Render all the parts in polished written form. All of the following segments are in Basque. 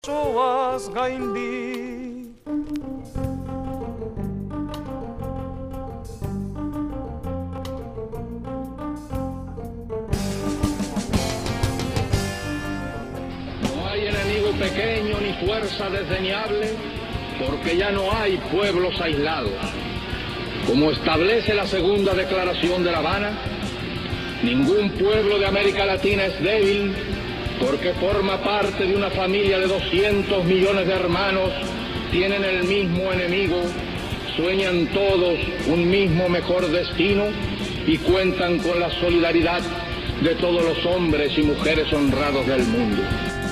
Soas gaindi. No hay enemigo pequeño ni fuerza desdeñable, porque ya no hay pueblos aislados. Como establece la segunda declaración de La Habana, ningún pueblo de América Latina es débil, porque forma parte de una familia de 200 millones de hermanos, tienen el mismo enemigo, sueñan todos un mismo mejor destino y cuentan con la solidaridad de todos los hombres y mujeres honrados del mundo.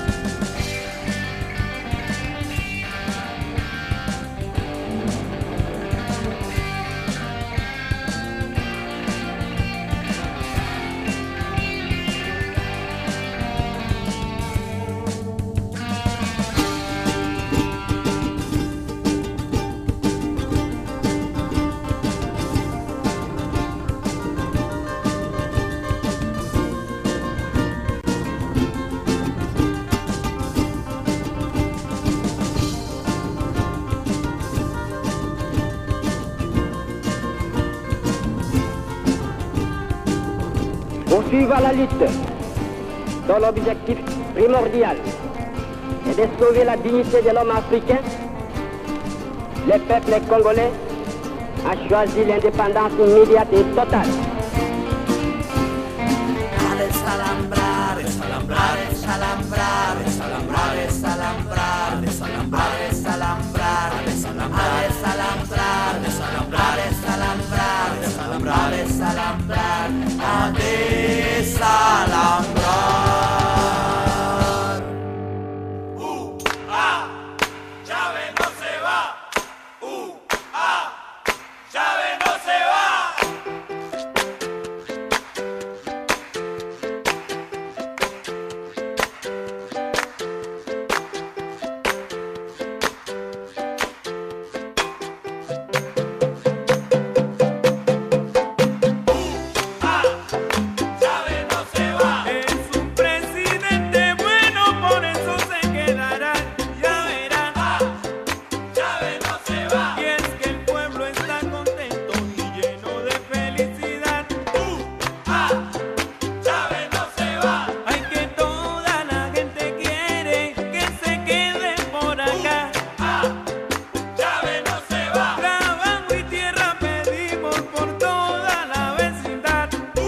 Poursuivre la lutte dont l'objectif primordial est de sauver la dignité de l'homme africain, le peuple congolais a choisi l'indépendance immédiate et totale. A desalambrar, desalambrar, desalambrar, desalambrar, desalambrar, desalambrar, desalambrar, desalambrar, desalambrar, desalambrar, desalambrar, desalambrar, desalambrar, a desalambrar. Chávez no se va. Chávez no se va. Chávez no se va. Es un presidente bueno, por eso se quedará. Ya verán. Chávez no se va. Y es que el pueblo está contento y lleno de felicidad. Chávez no se va. Ay, que toda la gente quiere que se quede por acá. Chávez no se va. Trabajo y tierra pedimos por toda la vecindad.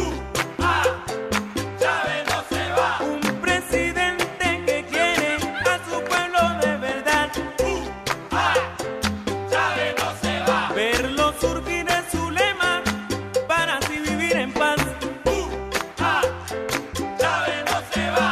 Chávez no se va. Un presidente que quiere a su pueblo de verdad. Chávez no se va. Verlo surgir es su lema para así vivir en paz. Chávez no se va.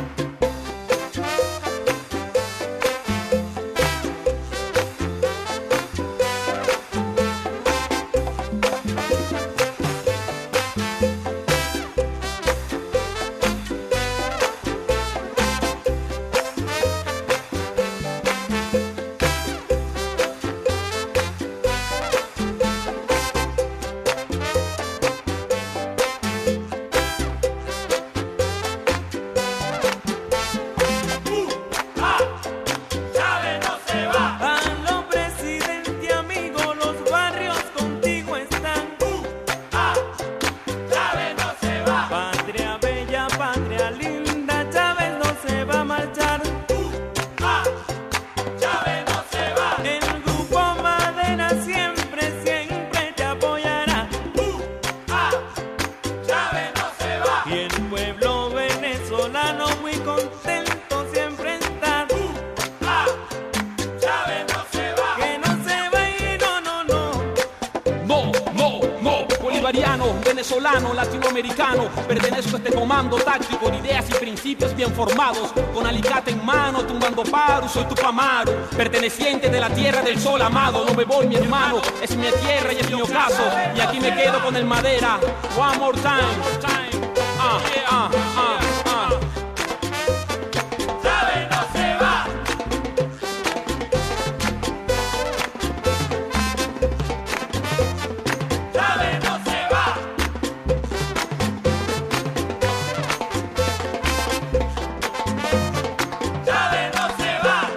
Chávez no se va. Aló, presidente amigo, los barrios contigo están. Chávez no se va. Patria bella, patria linda, Chávez no se va a marchar. Chávez no se va. El grupo Madera siempre, siempre te apoyará. Chávez no se va. Y el pueblo venezolano muy contento siempre está. Chávez no se va. Que no se va y no, no, no. No, bolivariano, venezolano, latinoamericano, pertenezco a este comando táctico de ideas y principios bien formados, con alicate en mano, tumbando paros, soy Tupamaru, perteneciente de la tierra del sol amado, no me voy mi hermano, es mi tierra y es mi ocaso, y aquí me quedo con el Madera, one more time. Chávez no se va. Chávez no se va. Chávez no se va.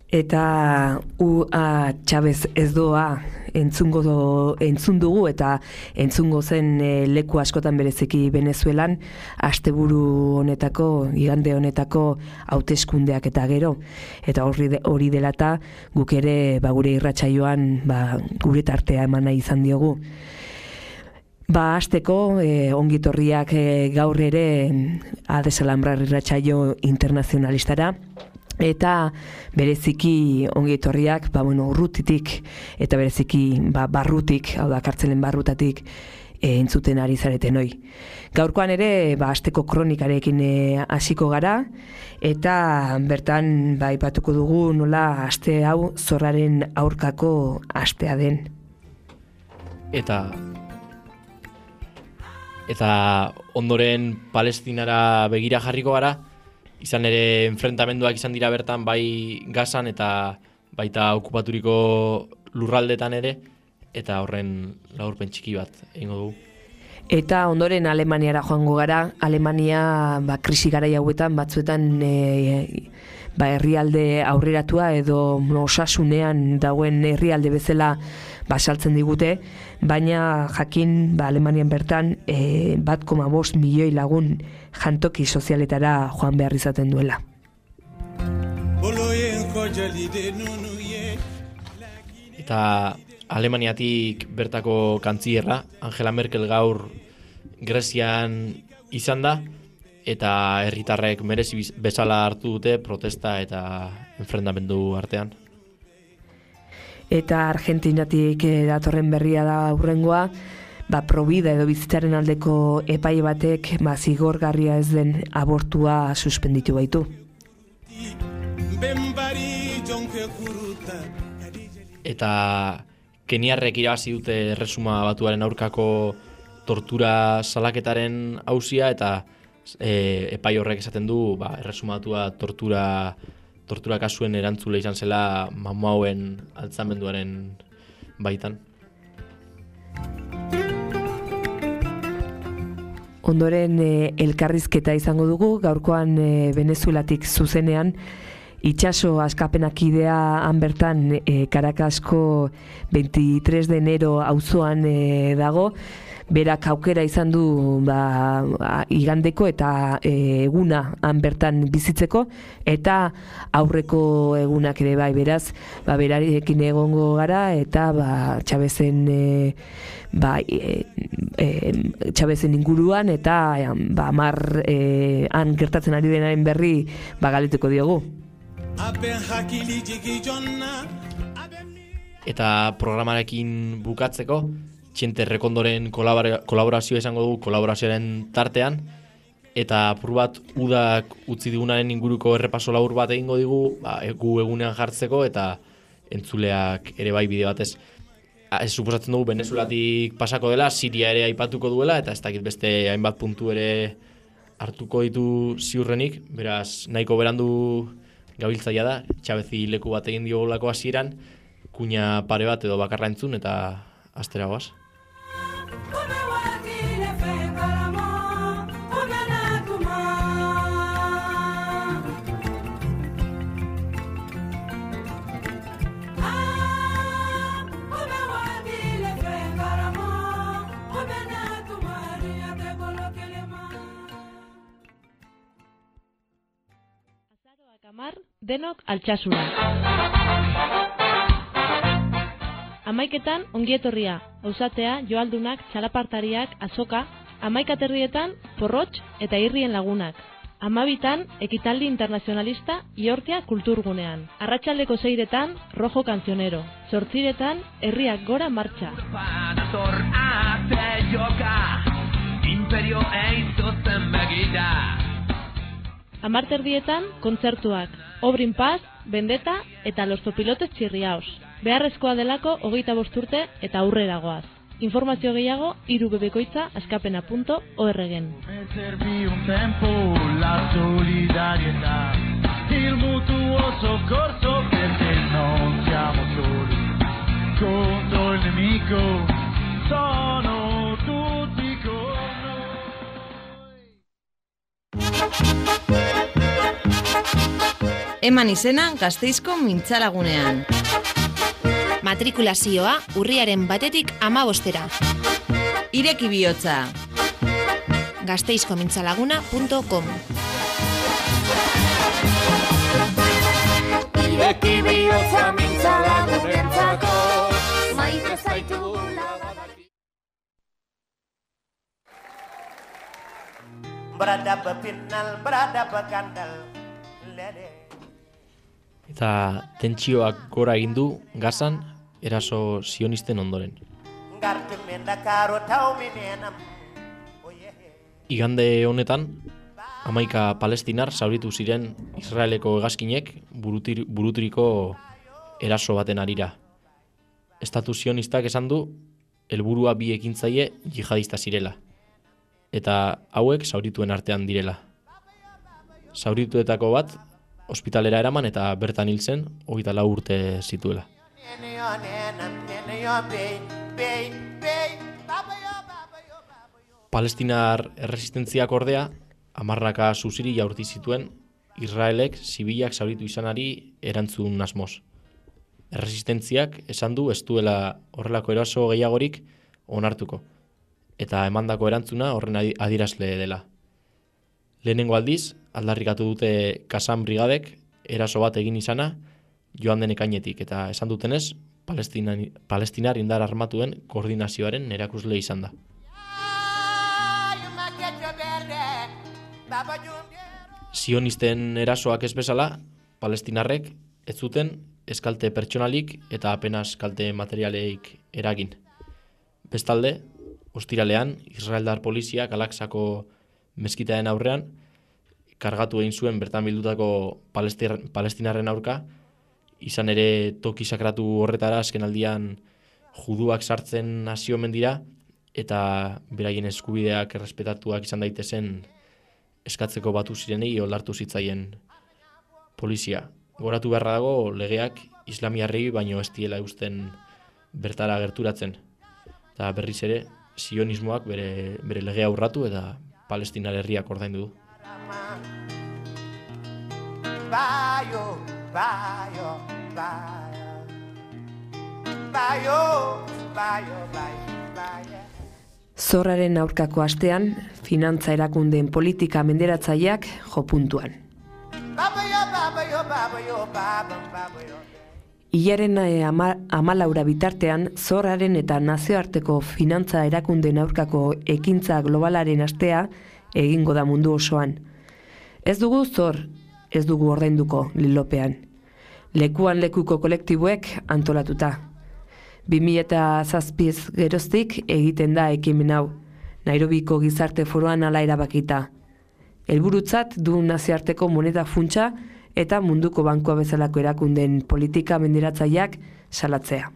Eta U.A. Chavez ez doa entzun dugu eta entzungo zen leku askotan bereziki Venezuelan asteburu honetako, igande honetako hauteskundeak eta gero. Eta hori dela eta guk ere gure irratsaioan gure tartea eman nahi izan diogu. Hasteko ongitorriak gaur ere Adesalambrar irratsaio internazionalistara. Eta bereziki ongietorriak, urrutitik eta bereziki barrutik, hau da kartzelen barrutatik entzuten ari zareten hoi. Gaurkoan ere, asteko kronikarekin hasiko gara, eta bertan aipatuko dugu nola aste hau zorraren aurkako astea den. Eta ondoren Palestinara begira jarriko gara, izan ere enfrentamenduak izan dira bertan bai Gazan eta baita okupaturiko lurraldetan ere, eta horren laburpen txiki bat egingo dugu. Eta ondoren Alemaniara joango gara. Alemania krisi garai hauetan batzuetan herrialde aurreratua edo osasunean dagoen herrialde bezala saltzen digute, baina jakin Alemanian bertan 1,5 milioi lagun jantoki sozialetara joan behar izaten duela. Eta Alemaniatik bertako kantzierra Angela Merkel gaur Grezian izan da, eta herritarrek merezi bezala hartu dute protesta eta enfrentamendu artean. Eta Argentinatik datorren berria da hurrengoa, Provida edo bizitzaren aldeko epai batek zigorgarria ez den abortua suspenditu baitu. Eta Keniarrek irabazi dute Erresuma Batuaren aurkako tortura salaketaren auzia, eta epai horrek esaten du Erresuma Batua tortura kasuen erantzule izan zela Mamuauen altzamenduaren baitan. Ondoren elkarrizketa izango dugu, gaurkoan Venezuelatik zuzenean, itxaso askapenak idea han bertan Caracasco 23 de enero auzoan dago, berak aukera izan du igandeko eta eguna han bertan bizitzeko, eta aurreko egunak ere beraz, berarekin egongo gara, eta Chavezen Chavezen inguruan, eta han gertatzen ari denaren berri galdetuko diogu. Eta programarekin bukatzeko, Txente Rekondoren kolaborazioa esango dugu, kolaborazioaren tartean, eta apur bat udak utzi digunaren inguruko errepaso labur bat egingo digu, gu egunean jartzeko, eta entzuleak ere bai bide batez. Ez suposatzen dugu Venezuelatik pasako dela, Siria ere aipatuko duela, eta ez dakit beste hainbat puntu ere hartuko ditu ziurrenik, beraz nahiko berandu gabiltzaia da, Chavezi leku bat egin diogolako hasieran, kuña pare bat edo bakarra entzun, eta astera goaz. Denok Altsasura. Amaiketan ongietorria, auzatea, joaldunak, txalapartariak, azoka, 11:00 porrotx eta irrien lagunak. 12:00 ekitaldi internazionalista Iortia kulturgunean. Arratsaldeko 6:00 rojo kanzionero. 8:00 herriak gora martxa. Imperio eizozen begira. 12:00 kontzertuak, Obrin Paz, Vendetta eta Los Zopilotes Chirriaos. Beharrezkoa delako 25 urte eta aurrera goaz. Informazio gehiago 3bbkoitza askapena.org-en. Il mutuo soccorso perché non siamo soli. Contro il nemico sono tutti con noi. Eman izena Gasteizko Mintzalagunean. Matrikulazioa urriaren 1-tik 15-era. Ireki bihotza. gasteizkomintzalaguna.com. Ireki bihotza mintzalagunentzako, maite zaitugula badaki. Berada bepinal, berada bekandal, lede. Eta tentsioak gora egin du Gazan eraso zionisten ondoren. Igande honetan, 11 palestinar zauritu ziren Israeleko hegazkinek buruturiko eraso baten harira. Estatu zionistak esan du, helburua bi ekintzaile jihadista zirela. Eta hauek zaurituen artean direla. Zaurituetako bat, ospitalera eraman eta bertan hil zen 24 urte zituela. Palestinar erresistentziak ordea, 10 zuziri jaurti zituen Israelek zibilak zauritu izanari erantzun asmoz. Erresistentziak esan du ez duela horrelako eraso gehiagorik onartuko, eta emandako erantzuna horren adierazle dela. Lehenengo aldiz, aldarrikatu dute Qassam brigadek eraso bat egin izana joan den ekainetik, eta esan dutenez, palestinar indar armatuen koordinazioaren erakusle izan da. Zionisten erasoak ez bezala, palestinarrek ez zuten ez kalte pertsonalik eta apenas kalte materialeik eragin. Bestalde, ostiralean, Israeldar poliziak Al-Aqsako meskitaren aurrean, kargatu egin zuen bertan bildutako palestinarren aurka, izan ere toki sakratu horretara azkenaldian juduak sartzen hasi omen dira, eta beraien eskubideak errespetatuak izan daitezen eskatzeko batu zirenei oldartu zitzaien polizia. Goratu beharra dago legeak islamiarrei baino ez diela eusten bertara gerturatzen. Eta berriz ere, zionismoak bere legea urratu eta Palestinar herriak ordaindu du. Zorraren aurkako astean, finantza erakundeen politika menderatzaileak jo puntuan. Hilaren 14 bitartean, zorraren eta nazioarteko finantza erakundeen aurkako ekintza globalaren astea egingo da mundu osoan. Ez dugu zor, ez dugu ordainduko lilopean. Lekuan lekuko kolektiboek antolatuta. 2007 geroztik egiten da ekimen hau, Nairobiko gizarte foroan hala erabakita. Helburutzat du nazioarteko moneta funtsa eta munduko bankua bezalako erakundeen politika menderatzaileak salatzea.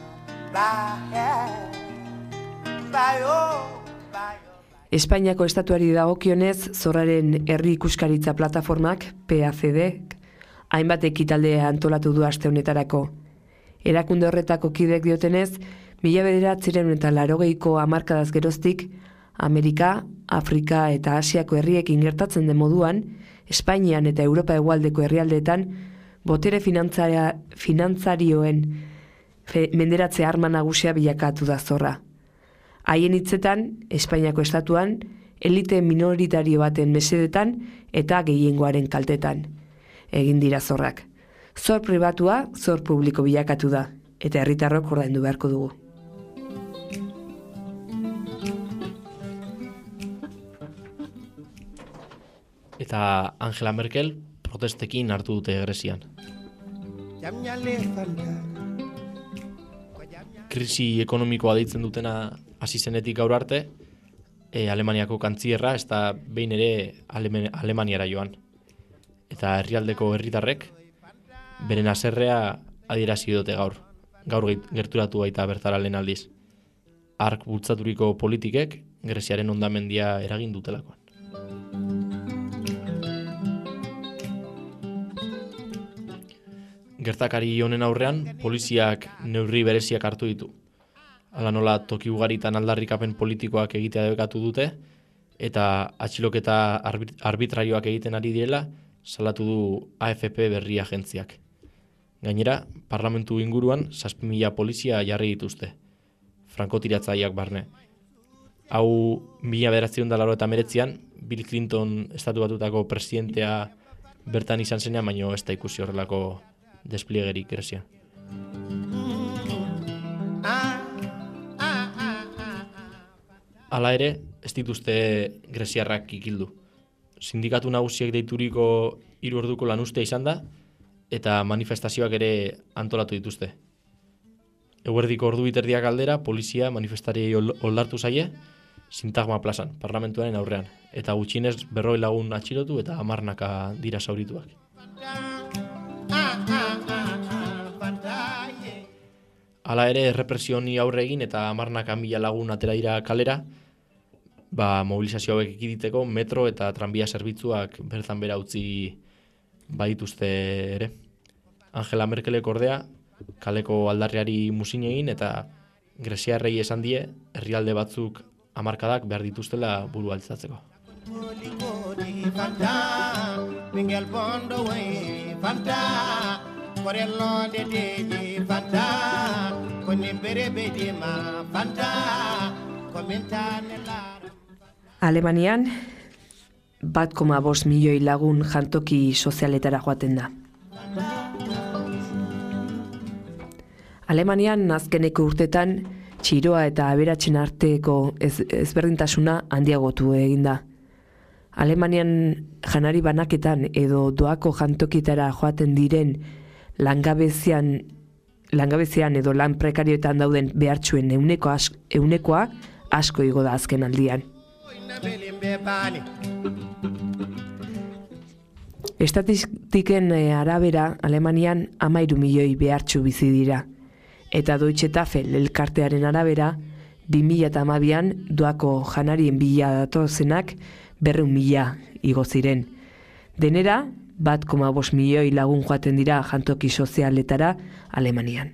Espainiako estatuari dagokionez, zorraren herri ikuskaritza plataformak, PACD, hainbat ekitalde antolatu du aste honetarako. Erakunde horretako kidek diotenez, 1980ko hamarkadaz geroztik, Amerika, Afrika eta Asiako herriekin gertatzen den moduan, Espainian eta Europa hegoaldeko herrialdeetan, botere finantzarioen menderatze arma nagusia bilakatu da zorra. Haien hitzetan, Espainiako estatuan, elite minoritario baten mesedetan eta gehiengoaren kaltetan egin dira zorrak. Zor pribatua, zor publiko bilakatu da, eta herritarrok ordaindu beharko dugu. Eta Angela Merkel protestekin hartu dute Grezian. Krisi ekonomikoa deitzen dutena hasi zenetik gaur arte, Alemaniako kantzierra ez da behin ere Alemaniara joan. Eta herrialdeko herritarrek beren haserrea adierazi dute gaur. Gaur gerturatu baita bertara lehen aldiz. Hark bultzaturiko politikek Greziaren hondamendia eragin dutelakoan. Gertakari honen aurrean, poliziak neurri bereziak hartu ditu. Hala nola toki ugaritan aldarrikapen politikoak egitea debekatu dute, eta atxiloketa arbitrarioak egiten ari direla, salatu du AFP berri agentziak. Gainera, parlamentu inguruan 7.000 polizia jarri dituzte, frankotiratzaileak barne. Hau 1989an Bill Clinton estatu batutako presidentea bertan izan zenean, baino ez da ikusi horrelako despliegerik Grezian. Hala ere, ez dituzte greziarrak ikildu. Sindikatu nagusiek deituriko 3 orduko lanuztea izan da, eta manifestazioak ere antolatu dituzte. Eguerdiko ordu biterdiak aldera, polizia manifestariei oldartu zaie, Sintagma plazan, parlamentuaren aurrean, eta gutxienez 40 lagun atxilotu eta 10 dira zaurituak. Hala ere, errepresio honi aurre egin eta 10.000 lagun atera dira kalera, mobilizazio hauek ekiditeko metro eta tranbia zerbitzuak bertan bera utzi badituzte ere. Angela Merkelek ordea, kaleko aldarriari muzin egin eta greziarrei esan die, herrialde batzuk hamarkadak behar dituztela buru altzatzeko. Alemanian 1,5 milioi lagun jantoki sozialetara joaten da. Alemanian azkeneko urtetan txiroa eta aberatsen arteko ezberdintasuna handiagotu egin da. Alemanian janari banaketan edo doako jantokitara joaten diren langabezian edo lan prekarioetan dauden behartsuen eunekoa asko igo da azken aldian. Estatistiken arabera Alemanian 13 milioi behartsu bizi dira. Eta Deutsche Tafel elkartearen arabera, 2012an doako janarien bila datozenak 200.000 igo ziren. Denera, 1,5 milioi lagun joaten dira jantoki sozialetara Alemanian.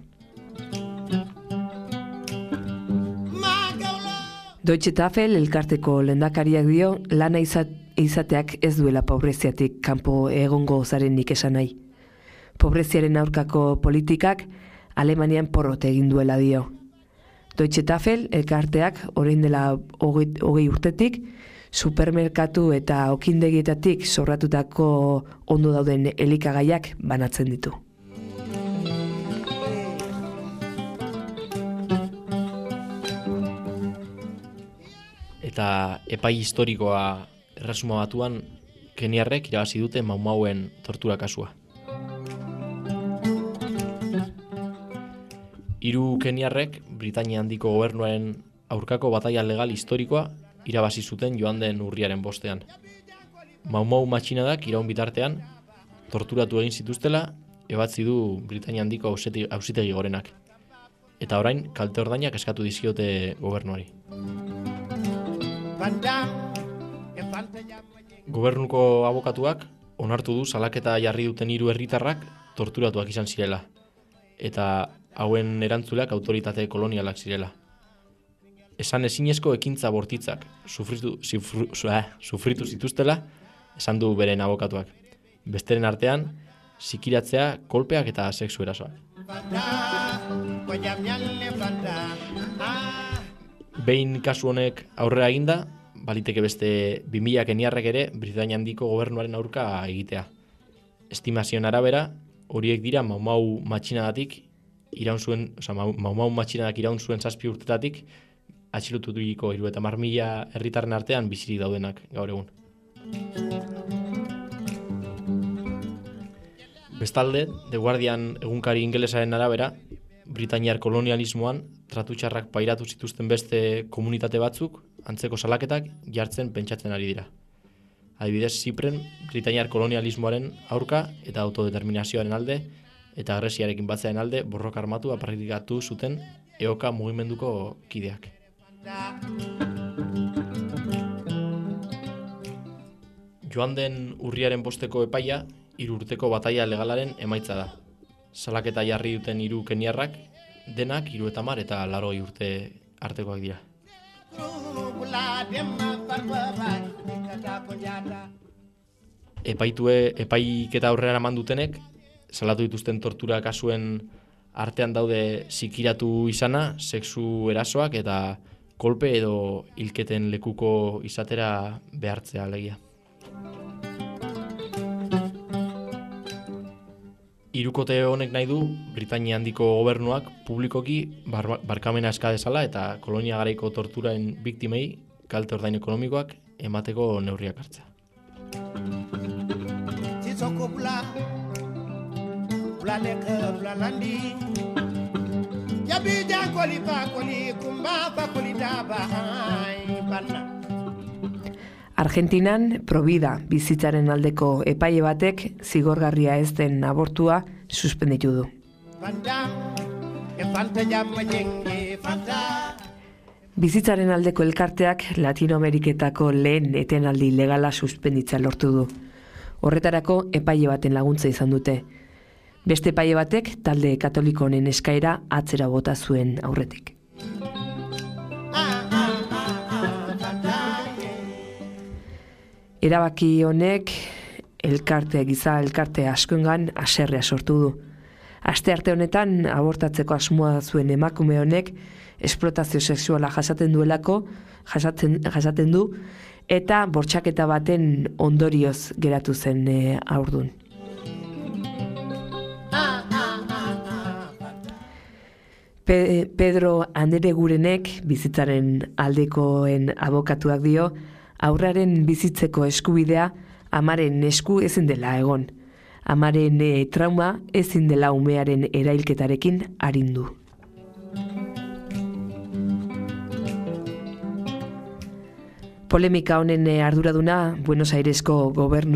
Deutsche Tafel elkarteko lehendakariak dio lana izateak ez duela pobreziatik kanpo egongo zarenik esan nahi. Pobreziaren aurkako politikak Alemanian porrot egin duela dio. Deutsche Tafel elkarteak orain dela 20 urtetik supermerkatu eta okindegietatik zorratutako ondo dauden elikagaiak banatzen ditu. Eta epai historikoa Erresuma Batuan keniarrek irabazi dute Mau Mauen tortura kasua. 3 keniarrek Britainia Handiko gobernuaren aurkako bataila legal historikoa irabazi zuten joan den urriaren 5ean. Mau Mau matxinadak iraun bitartean torturatu egin zituztela ebatzi du Britainia Handiko auzitegi gorenak. Eta orain kalte ordainak eskatu dizkiote gobernuari. Gobernuko abokatuak onartu du salaketa jarri duten 3 herritarrak torturatuak izan zirela, eta hauen erantzuleak autoritate kolonialak zirela. Esan ezinezko ekintza bortitzak sufritu zituztela, esan du beren abokatuak. Besteren artean, zikiratzea, kolpeak eta sexu erasoak. Behin kasu honek aurrera eginda, baliteke beste 2000 keniarrek ere Britainia Handiko gobernuaren aurka egitea. Estimazioen arabera, horiek dira Mau Mau matxinadatik iraun zuen 7 urtetatik atxiloturiko 30.000 herritarren artean bizirik daudenak gaur egun. Bestalde, The Guardian egunkari ingelesaren arabera, Britainiar kolonialismoan tratu txarrak pairatu zituzten beste komunitate batzuk antzeko salaketak jartzen pentsatzen ari dira. Adibidez, Zipren Britainiar kolonialismoaren aurka eta autodeterminazioaren alde eta agresiarekin batzearen alde borroka armatu praktikatu zuten EOKA mugimenduko kideak. Joan den urriaren 5eko epaia 3 urteko bataila legalaren emaitza da. Salaketa jarri duten 3 keniarrak denak 30 eta 80 urte artekoak dira. epaiketa aurrera eman dutenek, salatu dituzten tortura kasuen artean daude zikiratu izana, sexu erasoak eta kolpe edo hilketen lekuko izatera behartzea alegia. Hirukote honek nahi du Britainia handiko gobernuak publikoki barkamena eska dezala eta kolonia garaiko torturaen biktimei kalte ordain ekonomikoak emateko neurriak hartzea. Argentinan Provida bizitzaren aldeko epaile batek zigorgarria ez den abortua suspenditu du. Bizitzaren aldeko elkarteak Latinoameriketako lehen etenaldi legala suspenditza lortu du. Horretarako epaile baten laguntza izan dute. Beste epaile batek talde katoliko honen eskaera atzera bota zuen aurretik. Erabaki honek elkarte askoengan haserrea sortu du. Astearte honetan abortatzeko asmoa zuen emakume honek esplotazio sexuala jasaten du eta bortxaketa baten ondorioz geratu zen haurdun. Pedro Anderegurenek bizitzaren aldekoen abokatuak dio, haurraren bizitzeko eskubidea amaren esku ezin dela egon. Amaren trauma ezin dela umearen erailketarekin arindu. Polemika honen arduraduna Buenos Airesko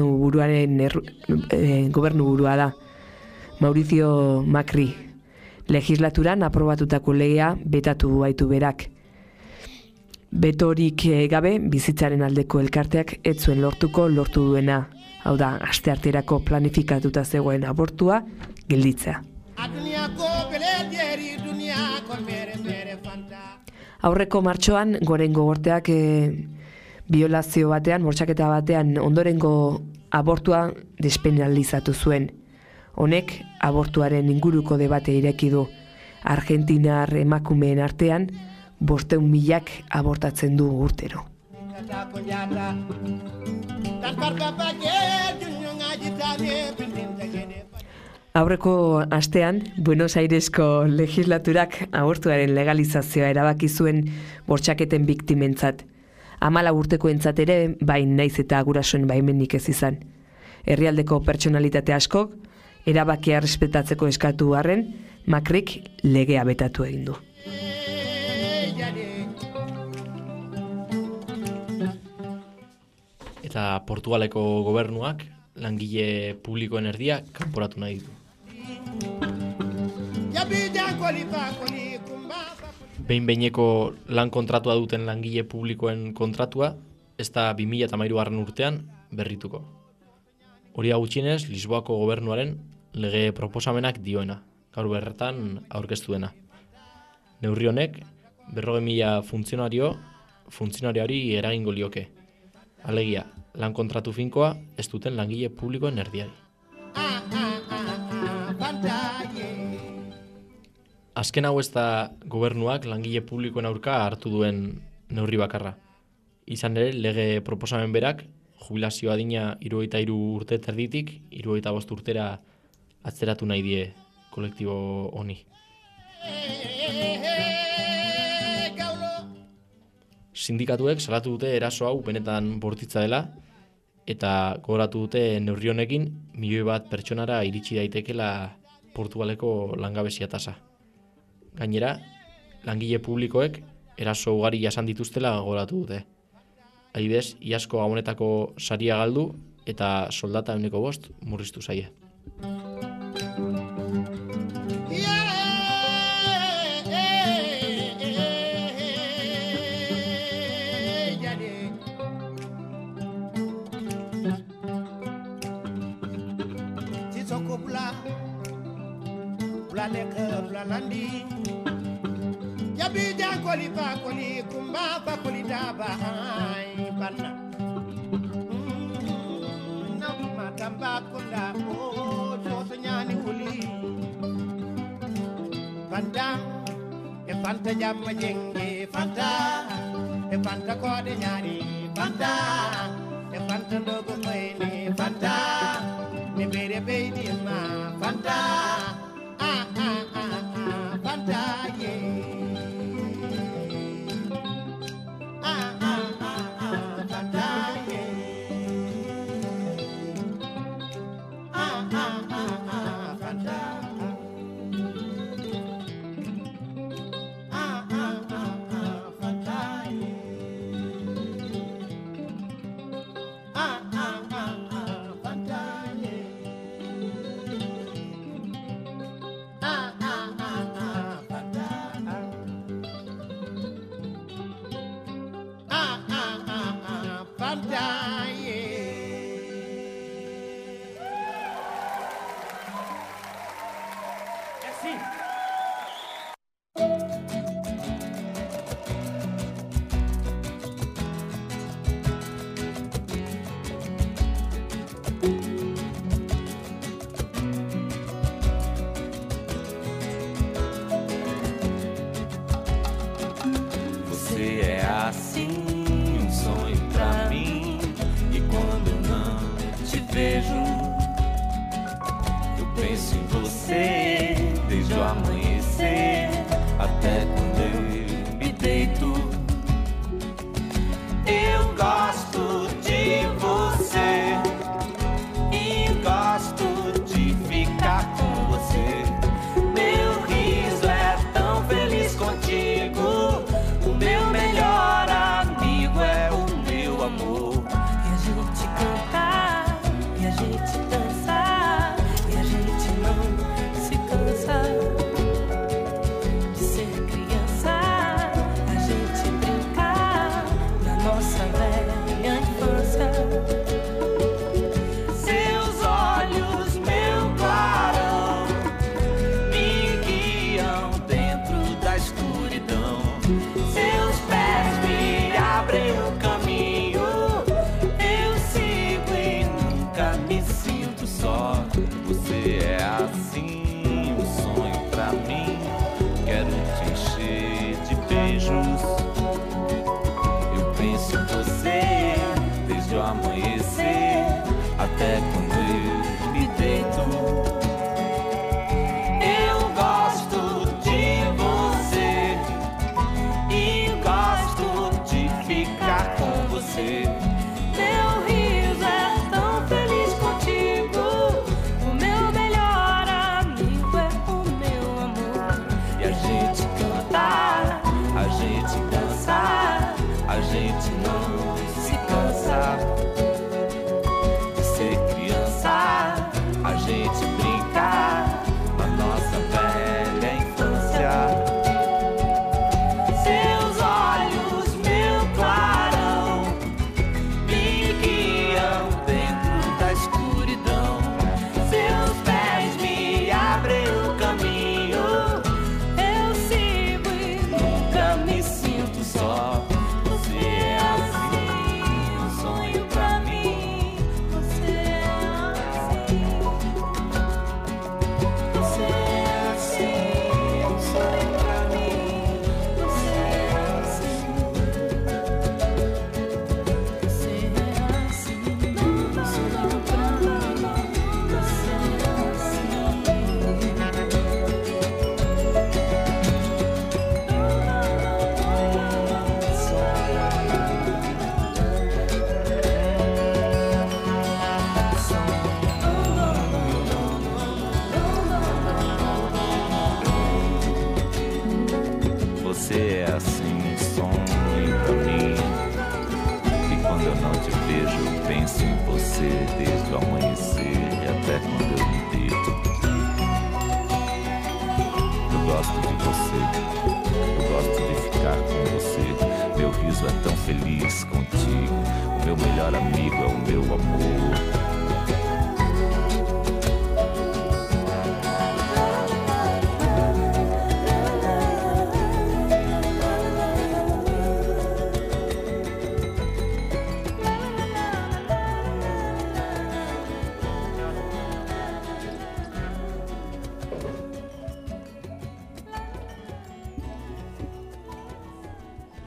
gobernuburua da. Mauricio Macri. Legislaturan aprobatutako legea betatu baitu berak. Betorik gabe bizitzaren aldeko elkarteak ez zuen lortu duena. Hau da, astearterako planifikatuta zegoen abortua gelditzea. Aurreko martxoan Gorengo gorteak biolazio batean, bortxaketa batean ondorengo abortua despenalizatu zuen. Honek abortuaren inguruko debate ireki du. Argentinar emakumeen artean 500.000 abortatzen du urtero. Aurreko astean, Buenos Airesko legislaturak abortuaren legalizazioa erabaki zuen bortxaketen biktimentzat. 14 urtekoentzat ere, bain naiz eta gurasoen baimenik ez izan. Herrialdeko pertsonalitate askok erabakia errespetatzeko eskatu arren, Macrik legea betatu egin du. Eta Portugaleko gobernuak langile publikoen erdia kanporatu nahi ditu. Behin-behineko lan kontratua duten langile publikoen kontratua, ez da 2013 urtean berrituko. Hori gutxienez Lisboako gobernuaren lege proposamenak dioena, gaur berretan aurkeztu dena. Neurri honek 40.000 funtzionarioari eragingo lioke. Alegia, lan kontratu finkoa ez duten langile publikoen erdiari. Azken hau ez da gobernuak langile publikoen aurka hartu duen neurri bakarra. Izan ere, lege proposamen berak, jubilazio adina 73 urte terditik, 75 urtera atzeratu nahi die kolektibo honi. Sindikatuek salatu dute eraso hau benetan bortitza dela, eta gogoratu dute neurri honekin 1.000.000 pertsonara iritsi daitekela Portugaleko langabezia tasa. Gainera, langile publikoek eraso ugari jasan dituztela gogoratu dute. Adibidez, iazko gabonetako saria galdu eta soldata 5% murriztu zaie. bakunda o joto nyani uli fanta e fanta jamma jenge fanta e fanta kode nyari fanta e fanta ndogo koyni fanta mi bere baby ma fanta fanta yeah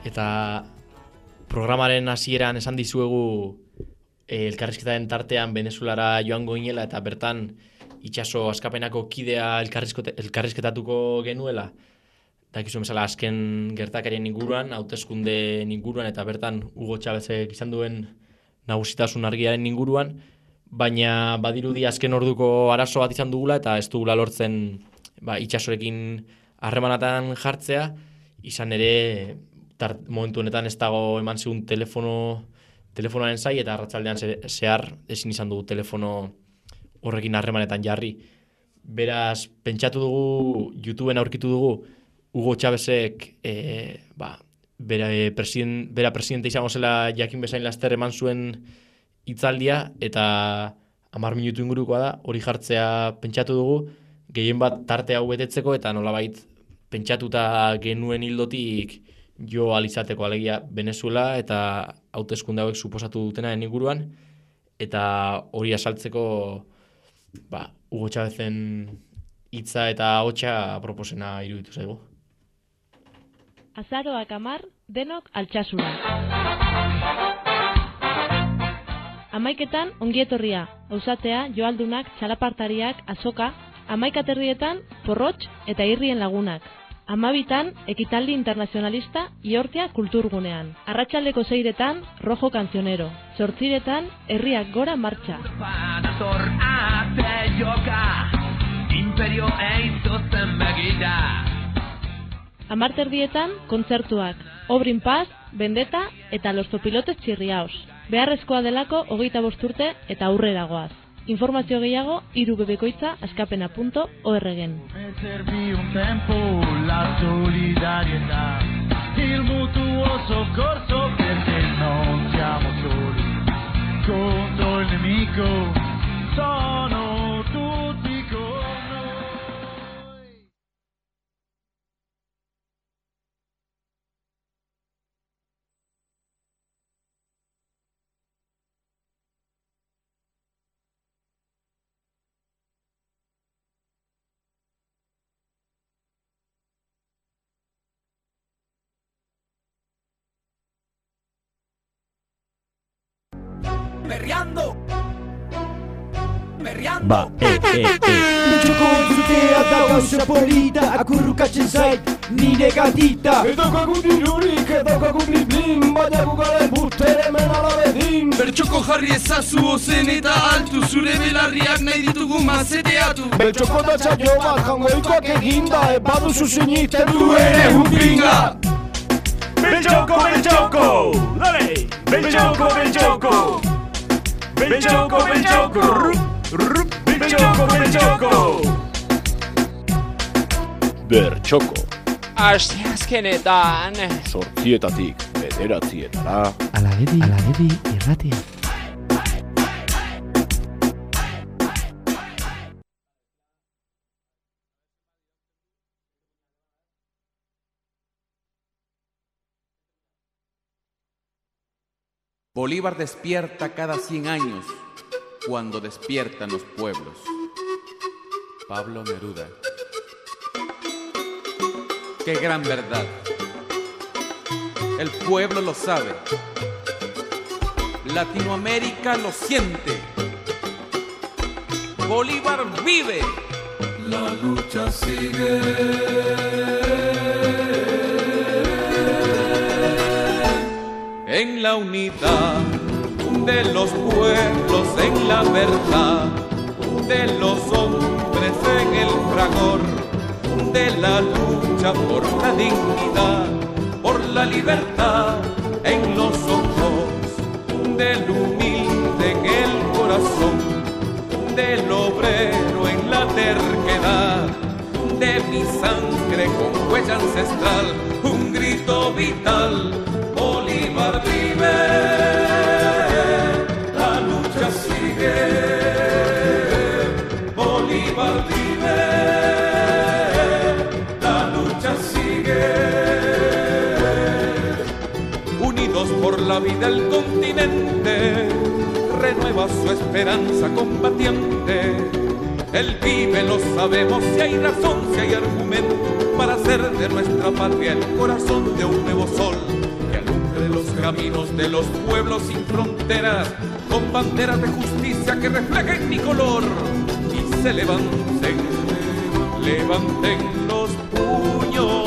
Eta programaren hasieran esan dizuegu elkarrizketaren tartean Venezuelara joango ginela eta bertan itxaso askapenako kidea elkarrizketatuko genuela. Dakizu bezala azken gertakarien inguruan, hauteskunde inguruan eta bertan Hugo Chávezek izan duen nagusitasun argiaren inguruan, baina badirudi azken orduko arazo bat izan dugula eta ez dugula lortzen itxasorekin harremanatan jartzea, izan ere momentu honetan ez dago eman zigun telefonoaren zai eta arratsaldean zehar ezin izan dugu telefono horrekin harremanetan jarri. Beraz, pentsatu dugu, YouTubeen aurkitu dugu, Hugo Chávezek bera presidente izango zela jakin bezain laster eman zuen hitzaldia eta 10 minutu ingurukoa da, hori jartzea pentsatu dugu, gehien bat tarte hau betetzeko eta nolabait pentsatuta genuen hildotik jo alizateko alegia Venezuela eta hauteskunde hauek suposatu dutenaren inguruan eta hori asaltzeko Hugo Chávezen hitza eta ahotsa proposena iruditu zaigu. Azaroak 10 denok Altsasura. 11etan ongietorria, auzatea, joaldunak, txalapartariak, azoka, 11:00 porrotx eta irrien lagunak. 12etan ekitaldi internazionalista Iortia kulturgunean. Arratsaldeko 6etan rojo cancionero. 8etan herriak gora martxa. Imperio eizozen begida. 10:30 kontzertuak. Obrin Paz, Vendetta eta Los Zopilotes Chirriaos. Beharrezkoa delako 25 urte eta aurrera goaz. Informazio gehiago irubebikoitza@askapena.org. Serví un tempo la solidarietà, il mutuo soccorso perché non siamo soli contro il nemico, sono tutti con noi. Berriando. Betxoko entzutea da gauza polita, akurrukatzen zait nire gatita. Edaukagun dirurik, edaukagun blin, baina gugaren butere menala bedin. Bertxoko jarri ezazu ozen eta altu, zure belarriak nahi ditugu mazeteatu. Betxoko da txaio bat jangoikoak eginda, baduzu sinisten du ere hunpinga. Betxoko, dale! Betxoko! Betxoko! Bertxoko. Asteazkenetan 8:00 9:00 Alabedi irratia. Bolívar despierta cada 100 años, cuando despiertan los pueblos. Pablo Neruda. Qué gran verdad. El pueblo lo sabe. Latinoamérica lo siente. Bolívar vive. La lucha sigue. En la unidad de los pueblos, en la verdad de los hombres, en el fragor de la lucha por la dignidad, por la libertad, en los ojos del humilde, en el corazón del obrero, en la terquedad de mi sangre con huella ancestral, un grito vital. Bolívar vive, la lucha sigue. Bolívar vive, la lucha sigue. Unidos por la vida el continente renueva su esperanza combatiente. Él vive, lo sabemos, si hay razón, si hay argumento para hacer de nuestra patria el corazón de un nuevo sol. caminos de los pueblos sin fronteras, con banderas de justicia que reflejen mi color. Y se levanten, levanten los puños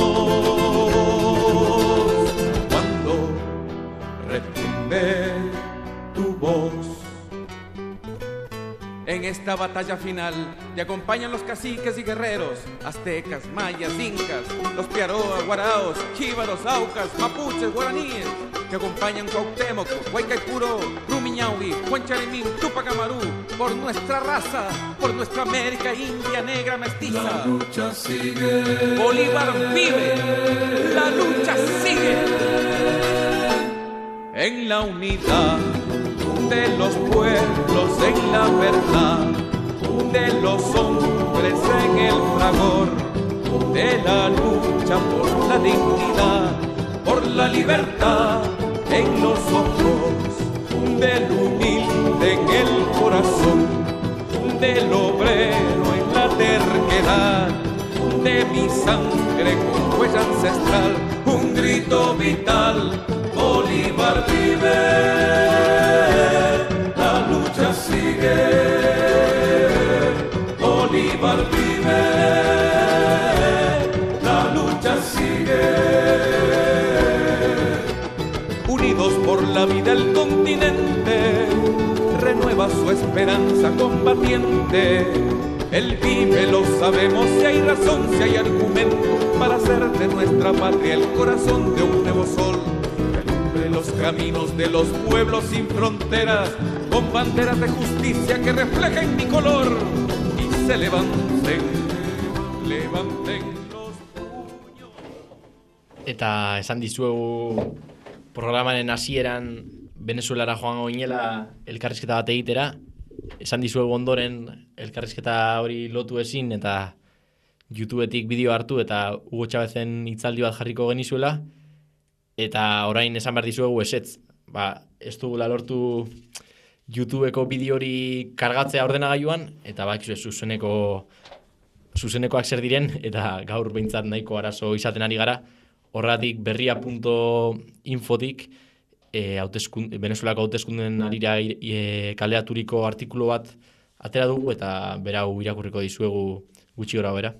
cuando retumbe tu voz. En esta batalla final te acompañan los caciques y guerreros, aztecas, mayas, incas, los piaroa, guaraos, chíbaros, aucas, mapuches, guaraníes. Te acompañan Cuauhtémoc, Huaycaipuro, Rumiñahui, Huancharimín, Tupac Amaru, por nuestra raza, por nuestra América india, negra, mestiza. La lucha sigue. Bolívar vive, la lucha sigue. En la unidad de los pueblos, en la verdad de los hombres, en el fragor de la lucha por la dignidad, por la libertad, en los ojos del humilde, en el corazón del obrero, en la terquedad de mi sangre con huella ancestral, un grito vital. Bolívar vive, la lucha sigue. Bolívar vive, la lucha sigue. Unidos por la vida el continente renueva su esperanza combatiente. Él vive, lo sabemos, si hay razón, si hay argumento para hacer de nuestra patria el corazón de un nuevo sol. Los caminos de los pueblos sin fronteras, con banderas de justicia que reflejen mi color. Y se levanten, levanten los puños. Eta esan dizuegu programaren hasieran Venezuelara joango ginela elkarrizketa bat egitera. Esan dizuegu ondoren elkarrizketa hori lotu ezin eta YouTubetik bideo hartu eta Hugo Chávezen hitzaldi bat jarriko genizuela. Eta orain esan behar dizuegu esetz. Ez dugula lortu YouTubeko bideo hori kargatzea ordenagailuan, eta bakizu zuzenekoak zer diren, eta gaur behintzat nahiko arazo izaten ari gara. Horregatik berria.infotik Venezuelako hauteskunden arira kaleaturiko artikulu bat atera dugu, eta berau irakurriko dizuegu gutxi gora bera.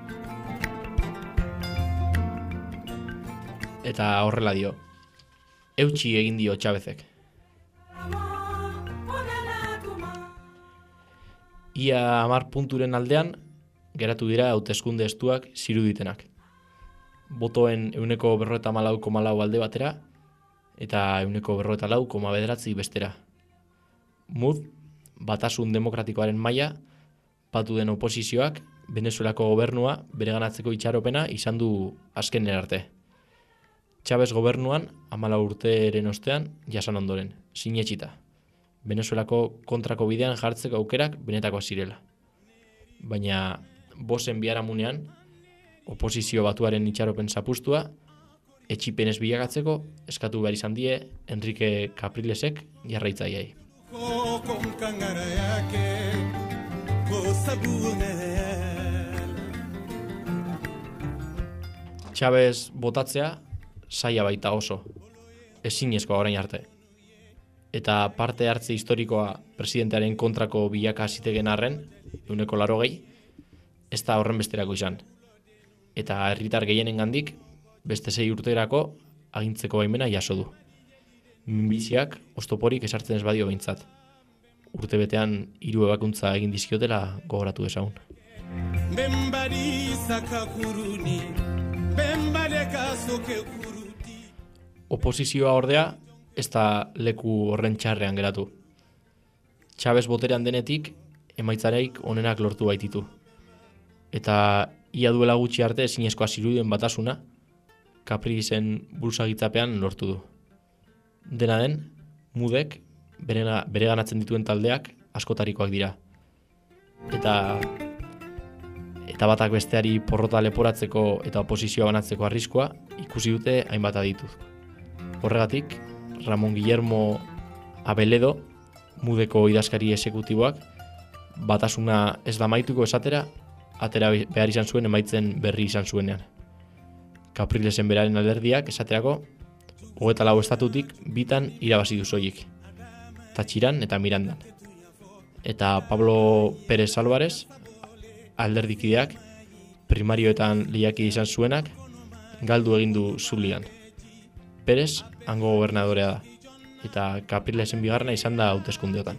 Eta horrela dio, eutsi egin dio Chávezek. Ia 10 punturen aldean, geratu dira hauteskunde estuak ziruditenak. Botoen 44,4 alde batera, eta 44,9 bestera. MUD, Batasun Demokratikoaren maila, batu den oposizioak, Venezuelako gobernua bereganatzeko itxaropena izan du azkenen arte. Chávez gobernuan, 14 urteren ostean, jasan ondoren, sinetxita. Venezuelako kontrako bidean jartzeko aukerak benetakoa zirela. Baina, bosen biharamunean, oposizio batuaren itxaropen zapustua, etxipenez bilakatzeko, eskatu behar izan die Enrique Caprilesek jarraitzaileei. Chávez botatzea, zaila baita oso, ezinezkoa orain arte. Eta parte hartze historikoa presidentearen kontrako bilaka zitegen arren, 80%, ez da horren besterako izan. Eta herritar gehienengandik beste 6 urterako agintzeko baimena jaso du. Minbiziak oztoporik esartzen ez badio behintzat. Urtebetean 3 ebakuntza egin dizkiotela gogoratu dezagun. Oposizioa ordea ez da leku horren txarrean geratu. Chávez boterean denetik emaitzareik onenak lortu baititu. Eta ia duela gutxi arte ezinezkoa zirudien batasuna Caprilesen burusagitzapean lortu du. Dena den, MUDek bereganatzen dituen taldeak askotarikoak dira. Eta batak besteari porrota leporatzeko eta oposizioa banatzeko arriskua ikusi dute hainbat adituz. Horregatik, Ramon Guillermo Abeledo, MUDeko idazkari exekutiboak, batasuna ez da maituko esatera, atera behar izan zuen emaitzen berri izan zuenean. Caprilesen beraren alderdiak esaterako, 34 estatutik bitan irabazi du soilik. Tatxiran eta Mirandan. Eta Pablo Pérez Álvarez, alderdikideak, primarioetan lehiaki izan zuenak, galdu egin du Zulian. Pérez hango gobernadorea da, eta Caprilesen bigarrena izan da hauteskundeotan.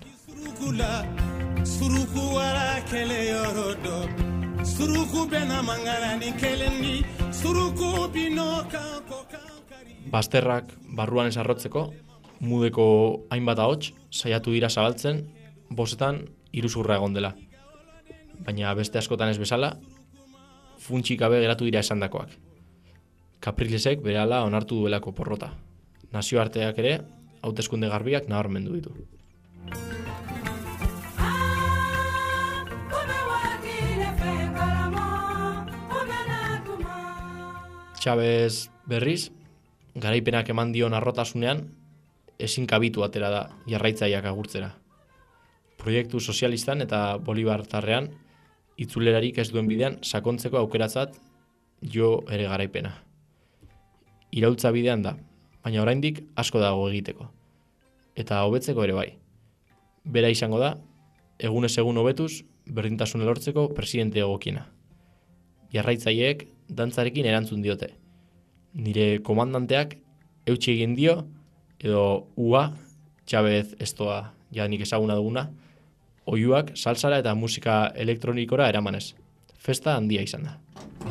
Bazterrak barruan esarrotzeko, mudeko hainbat ahots saiatu dira zabaltzen, bostetan iruzurra egon dela. Baina beste askotan ez bezala, funtsik gabe geratu dira esandakoak. Caprilesek berehala onartu duelako porrota. Nazioarteak ere, hauteskunde garbiak nabarmendu ditu. Chávez berriz, garaipenak eman dion arrotasunean, ezin kabitu atera da jarraitzaileak agurtzera. Proiektu sozialistan eta bolibartarrean, itzulerarik ez duen bidean sakontzeko aukeratzat jo ere garaipena. Iraultza bidean da, baina oraindik asko dago egiteko. Eta hobetzeko ere bai. Bera izango da, egunez egun hobetuz, berdintasuna lortzeko presidente egokiena. Jarraitzaileek dantzarekin erantzun diote. Nire komandanteak eutsi egin dio, edo ua, Chávez estoa janik ezaguna duguna, oiuak salsara eta musika elektronikora eramanez. Festa handia izan da.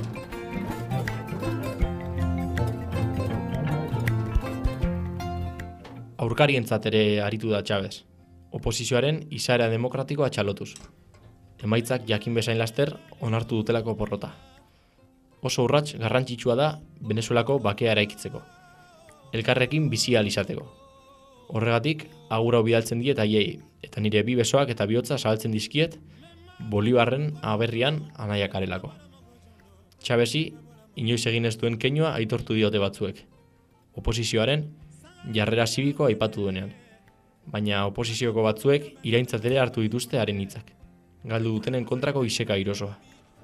Aurkarientzat ere aritu da Chávez. Oposizioaren izaera demokratikoa txalotuz. Emaitzak jakin bezain laster onartu dutelako porrota. Oso urrats garrantzitsua da Venezuelako bakea eraikitzeko. Elkarrekin bizi ahal izateko. Horregatik, agura bidaltzen diet haiei, eta nire bi besoak eta bihotza zabaltzen dizkiet Bolibarren aberrian anaiak arelako. Chávezi, inoiz egin ez duen keinua aitortu diote batzuek. Oposizioaren jarrera zibiko aipatu duenean. Baina oposizioko batzuek iraintzat ere hartu dituzte haren hitzak. Galdu dutenen kontrako iseka irosoa.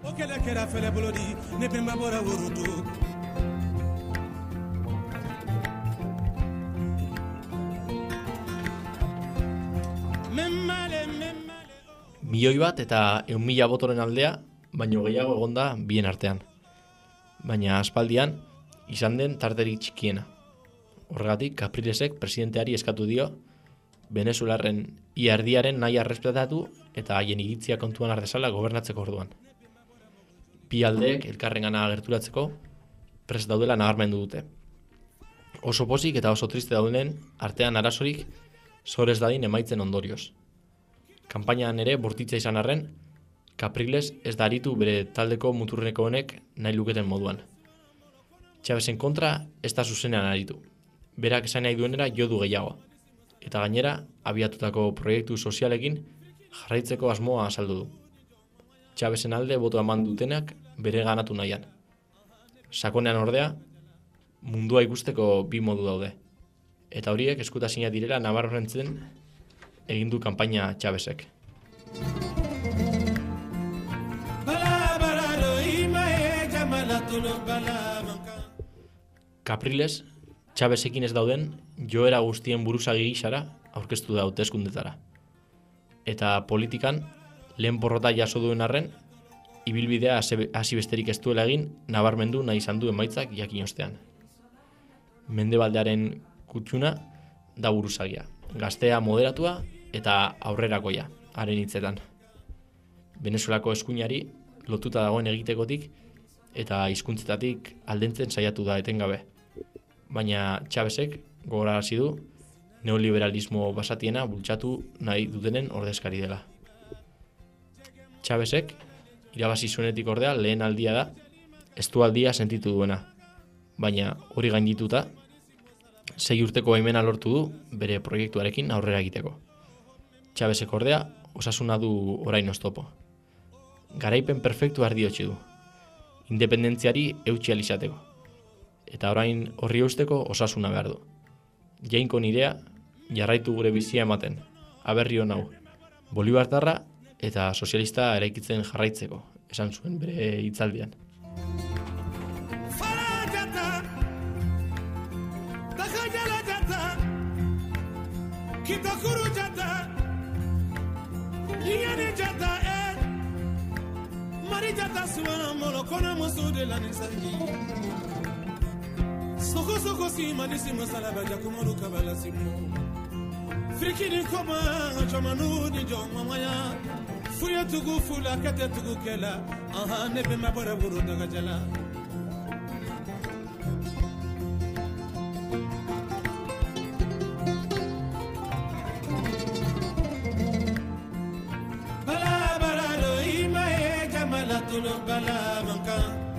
Milioi bat eta 100.000 botoren aldea, baino gehiago egonda bien artean. Baina aspaldian, izan den tarterik txikiena. Horregatik, Caprilesek presidenteari eskatu dio, Venezuelarren ia erdiaren nahi errespetatu eta haien iritzia kontuan ardezala gobernatzeko orduan. Bi aldeek elkarrengana gerturatzeko prest daudela nabarmendu dute. Oso pozik eta oso triste daudenen artean arazorik zorez dadin emaitzen ondorioz. Kanpainan ere bortitza izan arren, Capriles ez da aritu bere taldeko muturreneko honek nahi luketen moduan. Chávezen kontra ez da zuzenean aritu. Berak esan nahi duenera jo du gehiago. Eta gainera, abiatutako proiektu sozialekin jarraitzeko asmoa azaldu du. Chávezen alde boto eman dutenak bere ganatu nahian. Sakonean ordea, mundua ikusteko bi modu daude. Eta horiek eskutazina direla nabarmentzen egin du kanpaina Chávezek. Capriles, Chávezekin ez dauden, joera guztien buruzagi gisara aurkeztu da hauteskundetara. Eta politikan, lehen porrota jaso duen arren, ibilbidea hasi besterik ez duela egin, nabarmendu nahi izan du emaitzak jakin ostean. Mendebaldearen kutsuna da buruzagia, gaztea moderatua eta aurrerakoia, haren hitzetan. Venezuelako eskuinari lotuta dagoen egitekotik eta hizkuntzetatik aldentzen saiatu da etengabe. Baina Chávezek gogorarazi du neoliberalismo basatiena bultzatu nahi dutenen ordezkari dela. Chávezek irabazi zuenetik ordea lehen aldia da, estualdia sentitu duena. Baina hori gaindituta, 6 urteko baimena lortu du bere proiektuarekin aurrera egiteko. Chávezek ordea osasuna du orain oztopo. Garaipen perfektu ardiotsi du. Independentziari eutsi alizateko. Eta orain horri eusteko osasuna behar du. Jainko nirea, jarraitu gure bizia ematen. Aberri hon hau. Bolibartarra eta sozialista eraikitzen jarraitzeko, esan zuen bere hitzaldian. Kitakuru jata, Yane jata Mari jata suwana molo kona moso de la nisangi. Soko soko si manisi masalaba jakumaru kabala simo. Friki ni koma jamanu ni joma maya. Fuya tugu fula kate tugu kela. Aha nebe mabara buru daga jala. Tolo bala manka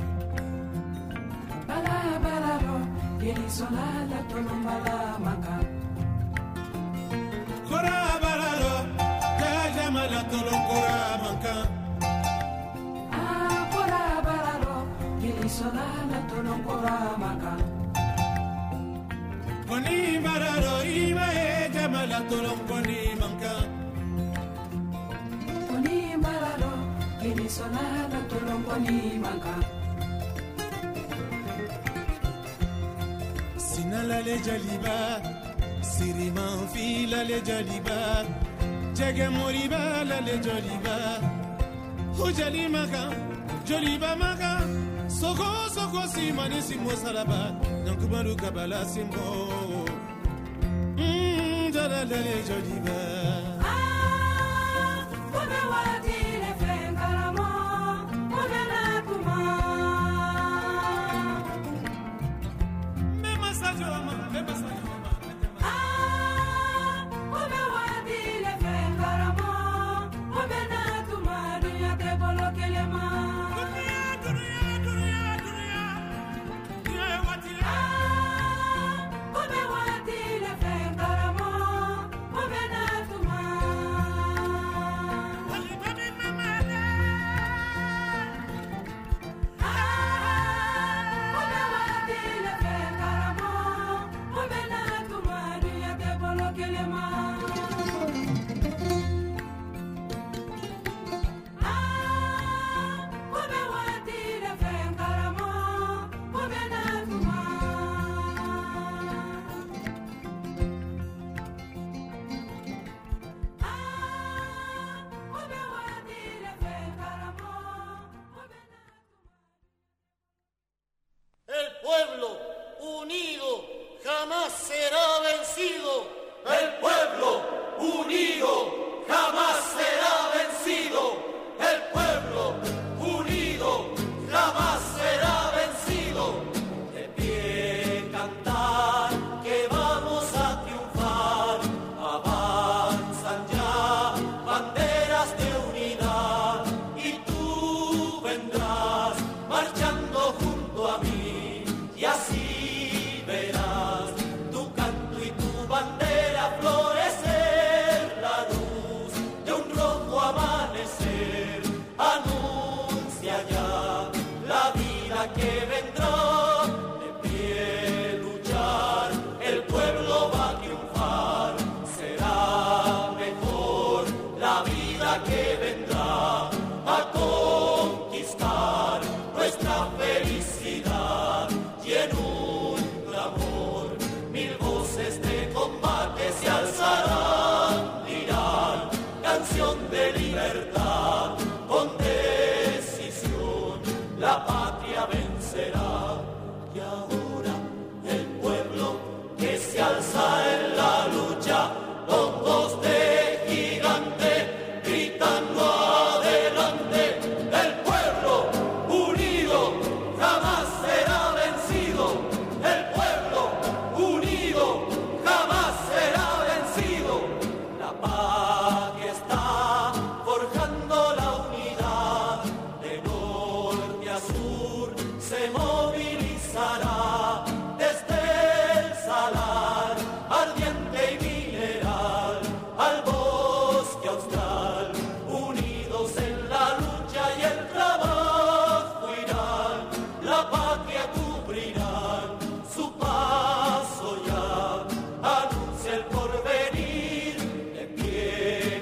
bala bala ro yeli sola la tolo bala manka kora bala ro jaja mala tolo kora manka kora bala ro yeli sola la tolo kora manka koni bala ro ima jamala tolo koni manka koni bala ro yeli sola Sinala le jaliba, siriman fila le jaliba, jaga moriba la le jaliba, ho jalimaka, jaliba maka, soko soko simani simo salaba, nankubaru kabala simo, jala le jaliba.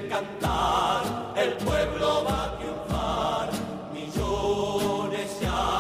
El pueblo va a triunfar, millones ya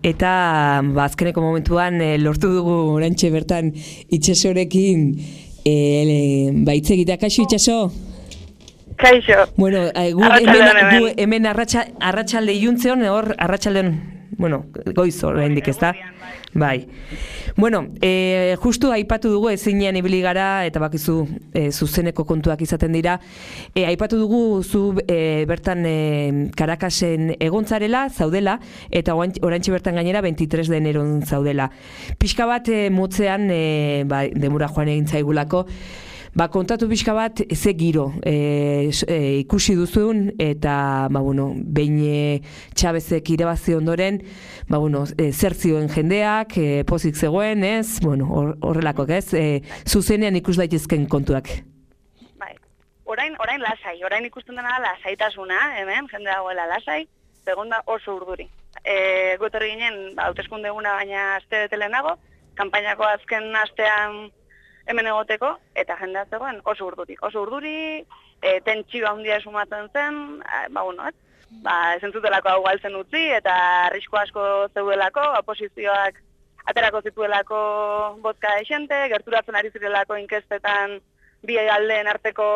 eta azkeneko momentuan lortu dugu oraintxe bertan Itxasorekin hitz egitea. Kaixo, Itxaso? Kaixo. Bueno, gu hemen arratsalde iluntzeon, hor arratsaldean, bueno, goiz oraindik, ezta? Bai. Bueno, justu aipatu dugu ezinean ibili gara eta bakizu zuzeneko kontuak izaten dira. Aipatu dugu zu bertan Caracasen egontzarela, zaudela, eta oraintxe bertan gainera 23 de eneron zaudela. Pixka bat motzean, demora joan egin zaigulako, kontatu pixka bat ze giro ikusi duzun eta behin Txabezek irabazi ondoren zer zioen jendeak, pozik zegoen, ez? Horrelakoak, ez? Zuzenean ikus daitezken kontuak. Bai, orain lasai, orain ikusten dena lasaitasuna, hemen, jende dagoela lasai, segonda oso urduri. Gotorri ginen, hauteskunde eguna baina aste bete lehenago, kanpainako azken astean hemen egoteko, eta jendea zegoen oso urduri, tentsio handia sumatzen zen, ezen zutelako hau galtzen utzi, eta arrisko asko zeudelako, oposizioak aterako zituelako bozka esente, gerturatzen ari zirelako inkestetan bi aldeen arteko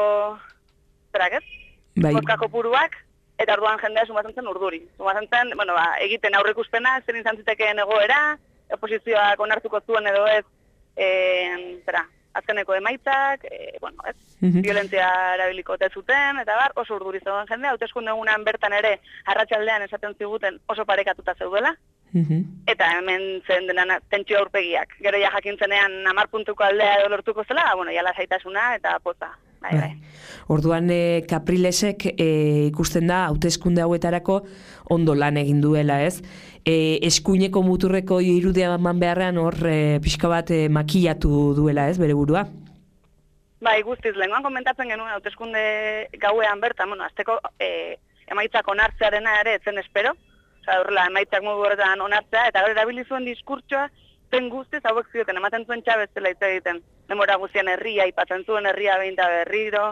bozka kopuruak, eta orduan jendea sumatzen zen urduri. Sumatzen zen, egiten aurrikuspena, zer izan zitekeen egoera, oposizioak onartuko zuen edo ez, azkeneko emaitzak, violentzia erabiliko zuten, eta oso urduri zegoen jendea, hauteskunde egunean bertan ere arratsaldean esaten ziguten oso parekatuta zeudela, eta hemen zen dena tentsio aurpegiak. Gero ja jakintzenean 10 puntuko aldea edo lortuko zela, ja lasaitasuna eta poza. Orduan Caprilesek ikusten da hauteskunde hauetarako ondo lan egin duela, ez? Eskuineko muturreko irudia eman beharrean hor pixka bat makillatu duela, ez, bere burua? Bai, guztiz, lehenkoan komentatzen genuen hauteskunde gauean bertan, azteko emaitzak onartzearena ere etzen espero, horrela emaitzak modu horretan onartzea, eta gero erabili zuen diskurtsoa, zen guztiz hauek zioten, ematen zuen Txabez zela hitz egiten. Demora guztien herria, aipatzen zuen herria behin eta berriro,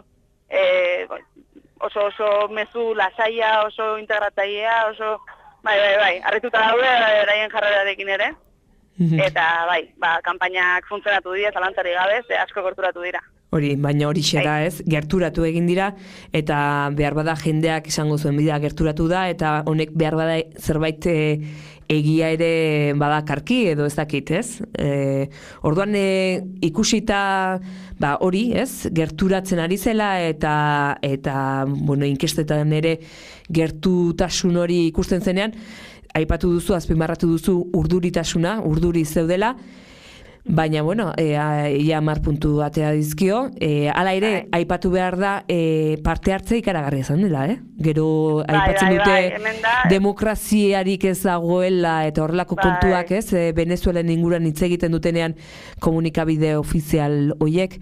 oso mezu lasaia, oso integratzailea, oso... Bai, harrituta daude, eraien jarrerarekin ere. Eta kanpainak funtzionatu dira, zalantzari gabe, asko gerturatu dira. Baina hori xera, ez? Gerturatu egin dira, eta behar bada jendeak esango zuen bidea gerturatu da, eta honek behar bada zerbait egia ere badakarki edo ez dakit, ez? Orduan ikusita hori, ez? Gerturatzen ari zela eta inkestetan ere gertutasun hori ikusten zenean, aipatu duzu, azpimarratu duzu urduritasuna, urduri zeudela, baina, ia 10 puntu atea dizkio, hala ere, aipatu behar da parte hartze ikaragarria izan dela, Gero, aipatzen dute demokraziarik ez dagoela eta horrelako kontuak, ez? Venezuelen inguruan hitz egiten dutenean komunikabide ofizial hoiek,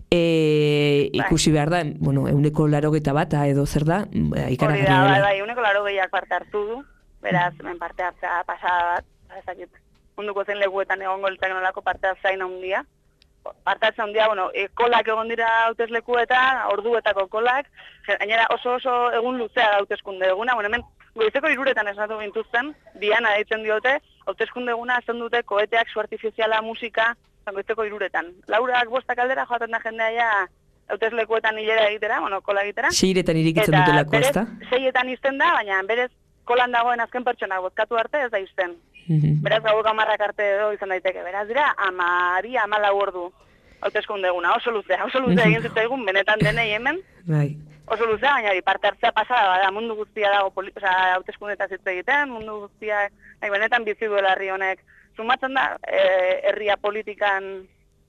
ikusi behar da, 180 edo zer da, ikaragarria dela. Bai, 180 parte hartu du, beraz, hemen parte hartzea pasada bat, ezakit. Munduko zen leguetan egongo litzake nolako parte hartzain handia. Parte hartzain handia, kolak egon dira hauteslekuetan, orduetako kolak, gainera oso egun luzea hauteskunde eguna, hemen goizeko 3 esnatu gintuzten, Diana deitzen diote, hauteskunde eguna azten dute koeteak, su artifiziala, musika, goizeko 3. Laurak 5 aldera joaten da jendea ja hauteslekuetan hilera egitera, kola egitera. 6etan irikitzen dutelako, ezta? 6etan izten da, baina berez kolan dagoen azken pertsona bozkatu arte ez da izten. Beraz, gau 10 arte edo izan daiteke. Beraz, dira, 14 ordu hauteskunde eguna. Oso luzea egin zitzaigun, benetan denei hemen. Oso luzea, baina parte hartzea pasada, bada, mundu guztia dago hauteskundetaz hitz egiten, mundu guztia, benetan bizi duela herri honek. Sumatzen da, herria politikan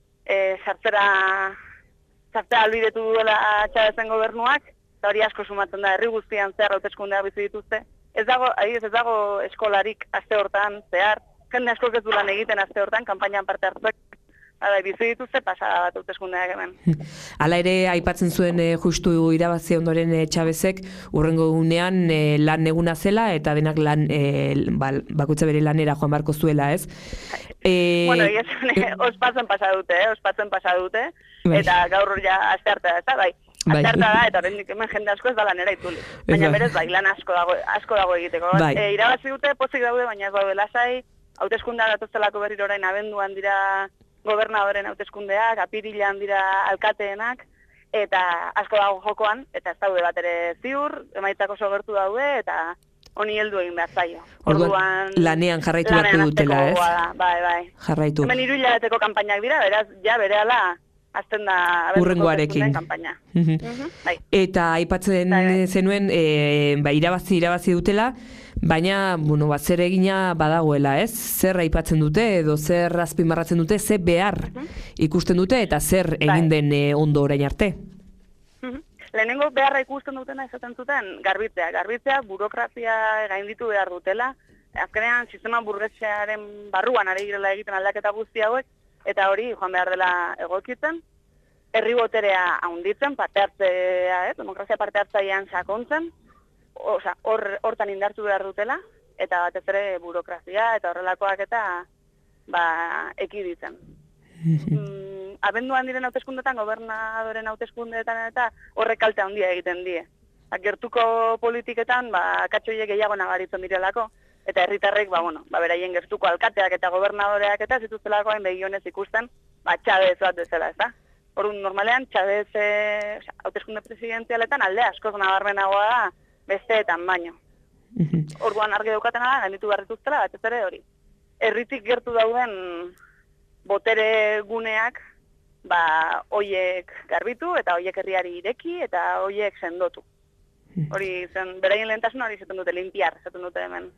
sartzea albidetu duela Txabezen gobernuak, eta hori asko sumatzen da, herri guztian zehar hauteskundeak bizi dituzte. Ez dago eskolarik aste hortan zehar, jende asko ez du lan egiten aste hortan, kanpainan parte hartuak, bizi dituzte pasada bat hauteskundeak hemen. Hala ere, aipatzen zuen justu irabazi ondoren Txabezek, urrengo egunean lan eguna zela, eta denak bakoitza bere lanera joan barko zuela, ez? Ospatzen pasa dute, eta gaur ja aste hartea, ez da, bai. Atzarta da, eta horrendik hemen jende asko ez da lanera itzuli. Baina berez, bai, lan asko dago egiteko. Irabazi dute, pozik daude, baina ez daude lasai, hauteskundea datuztelako berriro orain abenduan dira gobernadoren hauteskundeak, apirilean dira alkateenak, eta asko dago jokoan, eta ez daude bat ere ziur, emaitzak oso gertu daude, eta honi heldu egin behar zaio. Orduan lanean jarraitu beharko dutela, ez? Bai. Jarraitu. Hemen 3 hilabeteko kanpainak dira, beraz, ja berehala azten da urrengoarekin. Kanpaina. Eta aipatzen zenuen, irabazi dutela, baina, zer egina badagoela, ez? Zer aipatzen dute, edo zer azpimarratzen dute, zer behar ikusten dute, eta zer egin den ondo orain arte? Lehenengo beharra ikusten dutena esaten zuten garbitzea, burokrazia gainditu behar dutela. Azkenean, sistema burgetxearen barruan ari girela egiten aldaketa guzti hauek, eta hori joan behar dela egokitzen. Herri boterea handitzen, parte hartzea, demokrazia parte hartzailean sakontzen, hortan indartu behar dutela, eta batez ere burokrazia eta horrelakoak eta ekiditzen. Abenduan diren hauteskundetan, gobernadoren hauteskundeetan eta horrek kalte handia egiten die. Gertuko politiketan, katxoiek gehiago nabaritzen direlako, eta herritarrek, beraien gertuko alkateak eta gobernadoreak eta zituztelako hain begionez ikusten, Chavez bat bezala, ez da? Orduan, normalean, Chavez hauteskunde presidenzialetan alde askoz nabarmenagoa da besteetan baino. Orduan argi daukatena da, gainditu behar dituztela, batez ere hori. Herritik gertu dauden botere guneak, hoiek garbitu eta hoiek herriari ireki eta hoiek sendotu. Hori zen, beraien lehentasuna hori zaten dute, limpiar, zaten dute hemen.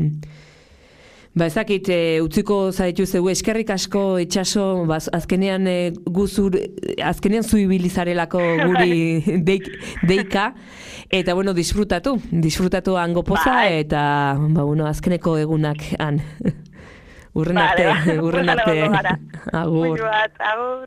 Ezakit, utziko zaitu zeu, eskerrik asko itxaso, azkenean zu ibilizarelako guri deika, eta disfrutatu hango poza, eta azkeneko egunak han. Urren arte. Agur. Agur.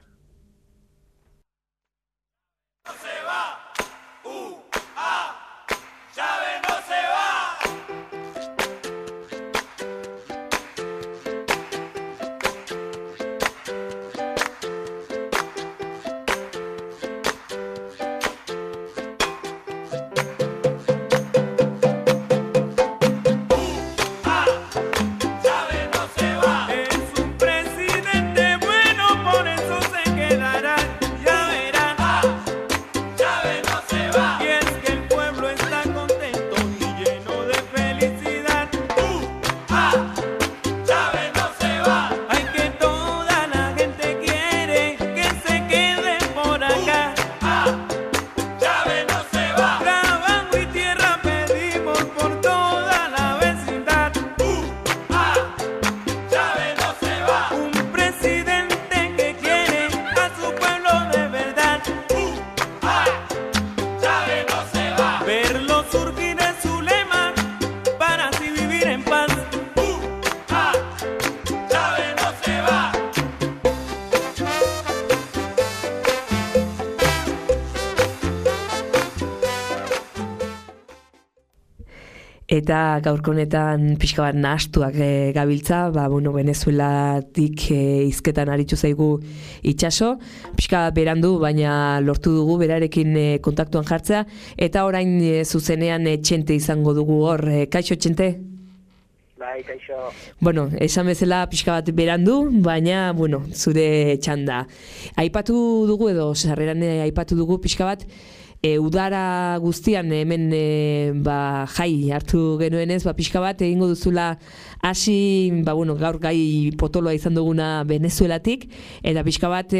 Eta gaurko honetan pixka bat nahastuak gabiltza, Venezuelatik hizketan aritu zaigu itxaso, pixka berandu, baina lortu dugu berarekin kontaktuan jartzea, eta orain zuzenean Txente izango dugu hor. Kaixo, Txente? Bai, kaixo. Esan bezala pixka bat berandu, baina, zure txanda. Aipatu dugu edo, sarreran aipatu dugu pixka bat, udara guztian hemen jai hartu genuenez, pixka bat egingo duzula hasi, gaur gai potoloa izan duguna Venezuelatik, eta pixka bat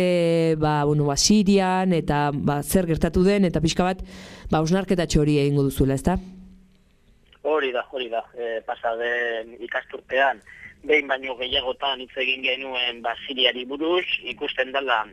Sirian, eta zer gertatu den, eta pixka bat hausnarketatxo hori egingo duzula, ezta? Hori da, pasa den ikasturtean, behin baino gehiagotan hitz egin genuen Siriari buruz, ikusten dela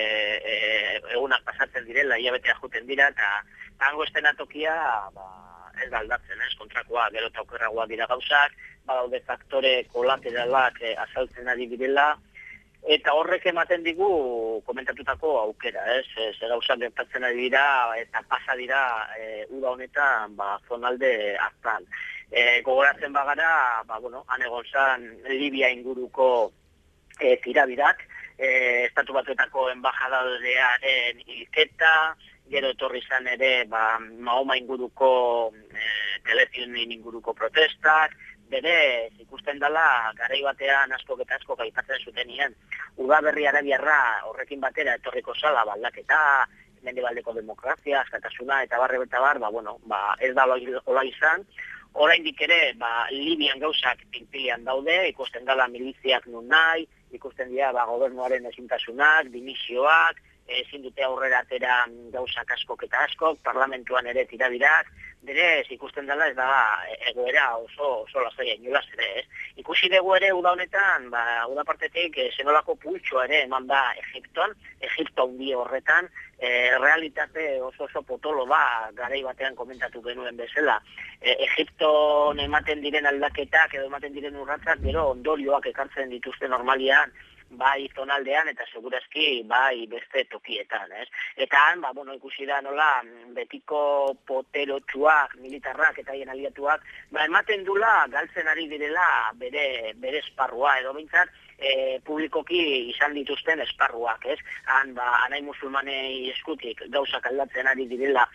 egunak pasatzen direla, hilabetea joten dira, eta hango estenatokia ez da aldatzen, kontrakoa, gero eta okerragoa dira gauzak, badaude faktore kolateralak azaltzen ari direla, eta horrek ematen digu komentatutako aukera, ze gauzak gertatzen ari dira, eta pasa dira uda honetan zonalde hartan. Gogoratzen bagara, han egon zan Libia inguruko tirabirak, Estatu Batuetako enbajadorearen hilketa, gero etorri izan ere Mahoma inguruko telefilmin inguruko protestak, bere ikusten dela garai batean askok eta askok aipatzen zutenien udaberri arabiarra horrekin batera etorriko zala aldaketa, mendebaldeko demokrazia, askatasuna eta barre eta ez da hola izan. Oraindik ere Libian gauzak pinpilian daude, ikusten dela miliziak nun nahi, ikusten dira gobernuaren ezintasunak, dimisioak, ezin dute aurrera atera gauzak askok eta askok, parlamentuan ere tirabirak, berez ikusten dela ez da egoera oso lasaia inolaz ere, ez? Ikusi dugu ere uda honetan, uda partetik zenolako pultsoa ere eman da Egipto handi horretan, realitate oso potolo da, garai batean komentatu genuen bezala. Egipton ematen diren aldaketak edo ematen diren urratsak gero ondorioak ekartzen dituzte normalian, bai zonaldean eta segurazki bai beste tokietan, ez? Eta han, ikusi da nola betiko poterotsuak, militarrak eta haien aliatuak, ematen dula galtzen ari direla bere esparrua, edo behintzat publikoki izan dituzten esparruak, ez? Han, anai musulmanei eskutik gauzak aldatzen ari direla,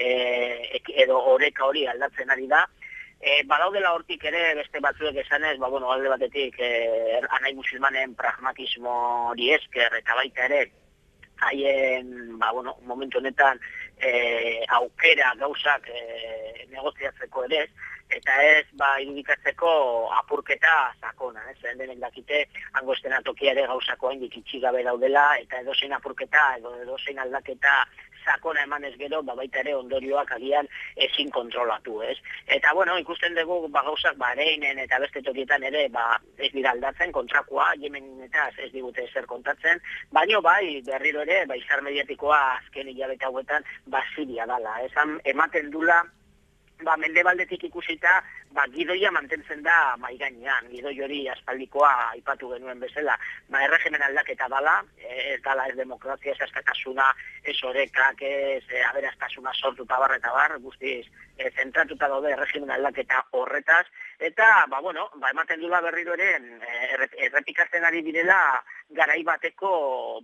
edo oreka hori aldatzen ari da, badaudela hortik ere beste batzuek esanez, alde batetik anai musulmanen pragmatismo hori esker eta baita ere haien, momentu honetan aukera gauzak negoziatzeko ere, eta ez irudikatzeko apurketa sakona, denek dakite hango eszenatokia ere gauzako haindik itxi gabe daudela, eta edozein apurketa edo edozein aldaketa sakona emanez gero, baita ere ondorioak agian ezin kontrolatu, ez? Eta, ikusten dugu gauzak Bahreinen eta beste tokietan ere ez dira aldatzen, kontrakoa, Yemenetaz ez digute ezer kontatzen, baina berriro ere, izar mediatikoa azken hilabete hauetan, Siria dala, ematen dula, mendebaldetik ikusita, gidoia mantentzen da maigainean, gidoi hori aspaldikoa aipatu genuen bezala, erregimen aldaketa dala, ez dala ez demokrazia, ez askatasuna, ez orekak, ez aberastasuna sortuta eta bar, guztiz zentratuta daude erregimen aldaketa horretaz, eta, ematen dula berriro ere, errepikatzen ari direla garai bateko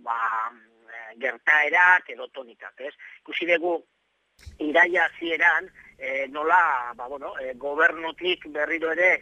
gertaerak edo tonikak, ez? Ikusi dugu, iraia hasieran nola, gobernutik berriro ere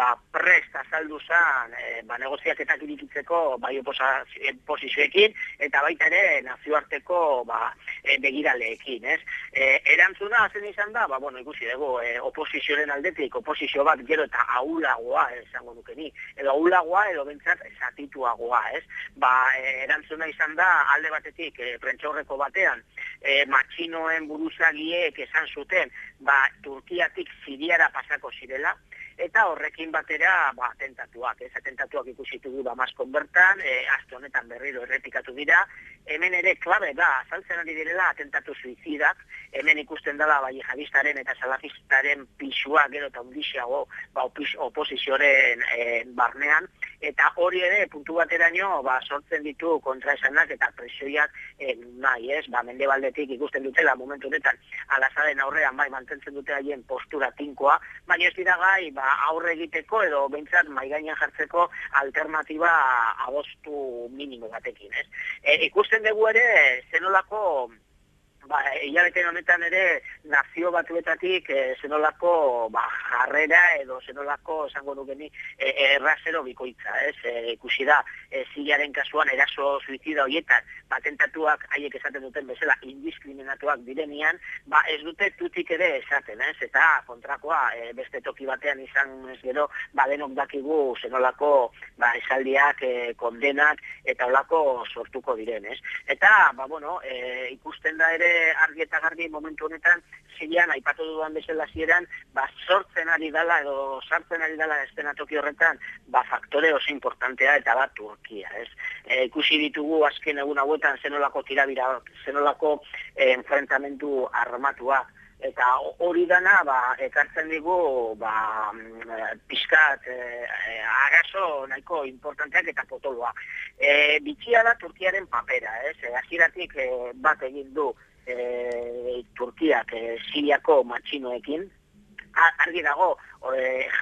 prest azaldu zen negoziaketak irikitzeko bai oposizioekin eta baita ere nazioarteko begiraleekin, ez? Erantzuna zen izan da, ikusi dugu, oposizioaren aldetik, oposizio bat gero eta ahulagoa, esango dukeni, edo ahulagoa edo bentsat zatituagoa, ez? Erantzuna izan da, alde batetik, prentxaurreko batean, matxinoen buruzagiek esan zuten, Turkiatik Siriara pasako zirela, eta horrekin batera atentatuak. Atentatuak ikusitu du Damaskon bertan, aste honetan berriro errepikatu dira, hemen ere klabe da, azaltzen ari direla atentatu suizidak, hemen ikusten dela jihadistaren eta salafistaren pisua gero eta undixiago oposizioaren barnean, eta hori ere puntu bateraino sortzen ditu kontraesanak eta presioiak nahi, ez? Mendebaldetik ikusten dutela momentu honetan Al-Asaden aurrean mantentzen dute haien postura tinkoa, baina ez dira gai aurre egiteko edo behintzat maigainan jartzeko alternatiba adostu minimo batekin, ez? Ikusten dugu ere zenolako hilabete honetan ere nazio batuetatik zenolako jarrera edo zenolako esango dugeni errazero bikoitza, ez? Ikusi da, Siriaren kasuan eraso suizida horietan patentatuak haiek esaten duten bezala indiskriminatuak direnean, ez dute tutik ere esaten, ez? Eta kontrakoa beste toki batean izan ez gero, denok dakigu zenolako esaldiak, kondenak eta olako sortuko diren, ez? Eta, ikusten da ere argi eta garbi momentu honetan Sirian aipatu dudan bezala zieran sortzen ari dela edo sartzen ari dela eszenatoki horretan faktore oso importantea eta Turkia, ez? Ikusi ditugu azken egun hauetan zenolako tirabira, zenolako enfrentamentu armatua eta hori dana ekartzen digu pixkat arazo nahiko importanteak eta potoloak. Bitxia da Turkiaren papera, ez? Hasieratik bat egin du Turkiak Siriako matxinoekin, argi dago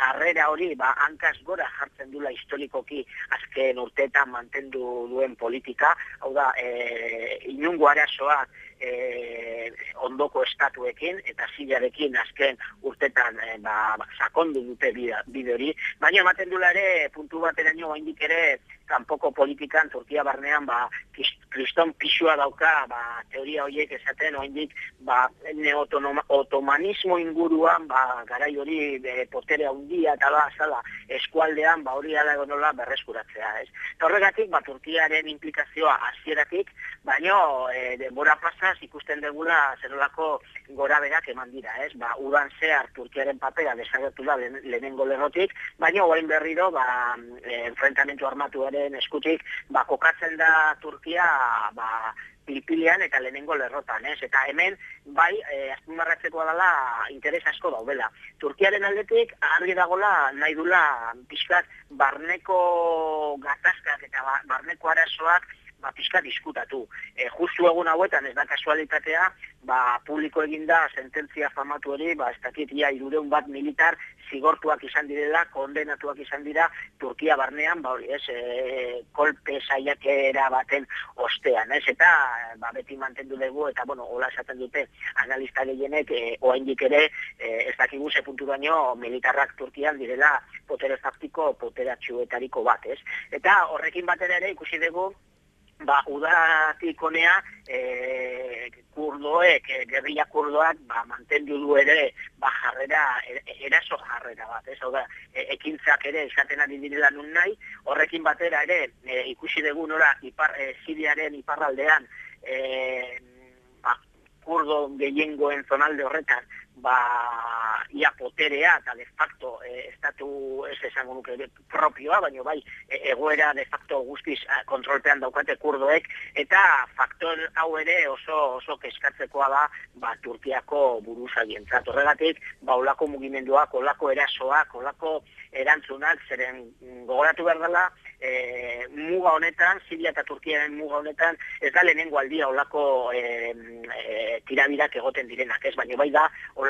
jarrera hori hankaz gora jartzen dula historikoki azken urteetan mantendu duen politika, hau da, inungo arazoak ondoko estatuekin eta Siriarekin azken urtetan sakondu dute bide hori, baina ematen dula ere puntu bateraino oraindik ere kanpoko politikan Turkia barnean kriston pisua dauka teoria horiek esaten oraindik neotomanismo inguruan garai hori potere handia eta azala eskualdean hori ala nola berreskuratzea, ez. Eta horregatik Turkiaren implikazioa hasieratik, baina denbora pasaz ikusten degula zerolako goraberak eman dira, ez. Udan zehar Turkiaren papera desagertu da lehenengo lerrotik, baina orain berriro enfrentamendu armatuaren eskutik kokatzen da Turkia pilipilean eta lehenengo lerrotan, ez? Eta hemen, azpimarratzekoa dela interes asko daudela. Turkiaren aldetik, argi dagola nahi dula pixkat barneko gatazkak eta barneko arazoak pixka diskutatu. Justu egun hauetan, ez da kasualitatea, publiko eginda sententzia famatu hori, ez dakit ia 300 militar zigortuak izan direla, kondenatuak izan dira Turkia barnean, kolpe saiakera baten ostean, ez? Eta beti mantendu dugu, eta hola esaten dute analista gehienek, oraindik ere, ez dakigu ze puntu baino militarrak Turkian direla potere faktiko, poteratxuetariko bat, ez? Eta horrekin batera ere ikusi dugu, udatik honea kurdoek, gerrilla kurdoak mantendu du ere jarrera, eraso jarrera bat, ez? Hau da, ekintzak ere esaten ari direla nun nahi, horrekin batera ere ikusi dugu nora Siriaren iparraldean kurdo gehiengoen zonalde horretan ia poterea eta de facto estatu ez esango nuke propioa, baina egoera de facto guztiz kontrolpean daukate kurdoek, eta faktor hau ere oso kezkatzekoa da Turkiako buruzagientzat. Horregatik, olako mugimenduak, olako erasoak, olako erantzunak, zeren gogoratu behar dela, muga honetan, Siria eta Turkiaren muga honetan, ez da lehenengo aldia olako tirabirak egoten direnak, ez? Baina da,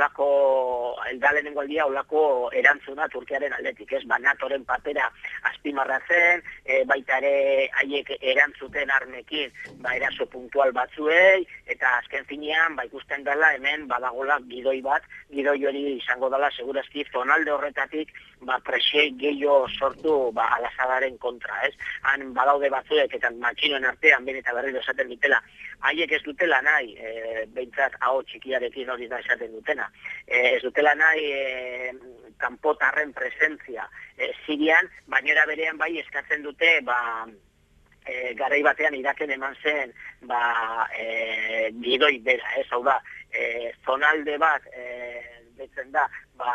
da lehenengo aldia olako erantzuna Turkiaren aldetik, ez? NATOren papera azpimarratzen, baita ere haiek erantzuten armekin eraso puntual batzuei, eta azken finean ikusten dela hemen badagola gidoi bat, gidoi hori izango dela segurazki zonalde horretatik presioi gehiago sortu Al-Assadaren kontra, ez? Han badaude batzuek eta matxinoen artean behin eta berriro esaten dutela, haiek ez dutela nahi, behintzat hau txikiarekin hori da esaten dutena, ez dutela nahi kanpotarren presentzia Sirian, baina berean eskatzen dute garai batean Iraken eman zen gidoi bera, ez? Hau da, zonalde bat betzen da,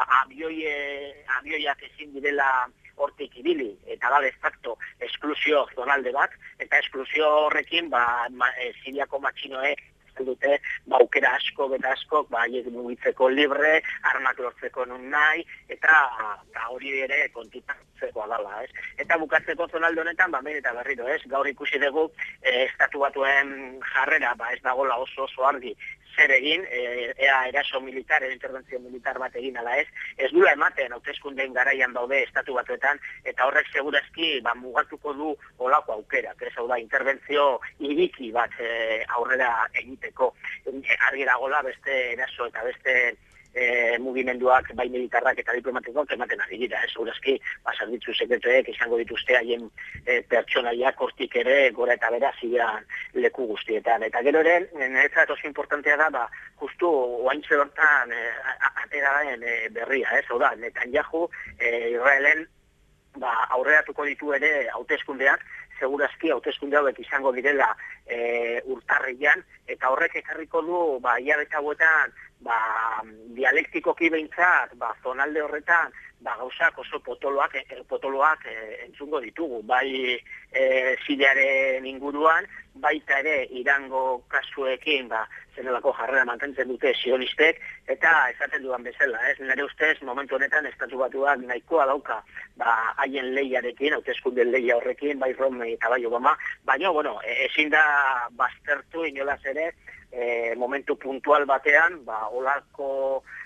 abioiak ezin direla hortik ibili, eta da de facto esklusio zonalde bat, eta esklusio horrekin Siriako matxinoek dute aukera asko eta askok haiek mugitzeko libre, armak lortzeko nun nahi, eta hori ere kontitatzekoa dela, ez? Eta bukatzeko zonalde honetan, behin eta berriro, ez? Gaur ikusi dugu estatu batuen jarrera, ez dagoela oso argi zer egin, eraso militar, interventzio militar bat egin ala ez, ez dula ematen hauteskundeen garaian daude estatu batuetan, eta horrek segurazki mugatuko du olako aukerak, ez? Hau da, interventzio iriki bat aurrera egiteko. Argi dagoela beste eraso eta beste mugimenduak, bai militarrak eta diplomatikoak ematen ari dira, ez? Segurazki, zerbitzu sekretuek izango dituzte haien pertsonaiak hortik ere gora eta bera ziren leku guztietan. Eta gero ere, niretzat oso importantea da, justu oaintxe bertan atera den berria, ez? Hau da, Netanyahu, Israelen aurreratuko ditu ere hauteskundeak, segurazki hauteskunde hauek izango direla urtarrian, eta horrek ekarriko du hilabete hauetan dialektikoki behintzat zonalde horretan gauzak oso potoloak entzungo ditugu, bai Siriaren inguruan, baita ere Irango kasuekin zenelako jarrera mantentzen dute sionistek, eta esaten dudan bezala, ez? Nire ustez, momentu honetan estatu batuak nahikoa dauka haien lehiarekin, hauteskunden lehia horrekin, bai Romney eta bai Obama, baina, ezin da baztertu inolaz ere momentu puntual batean, olako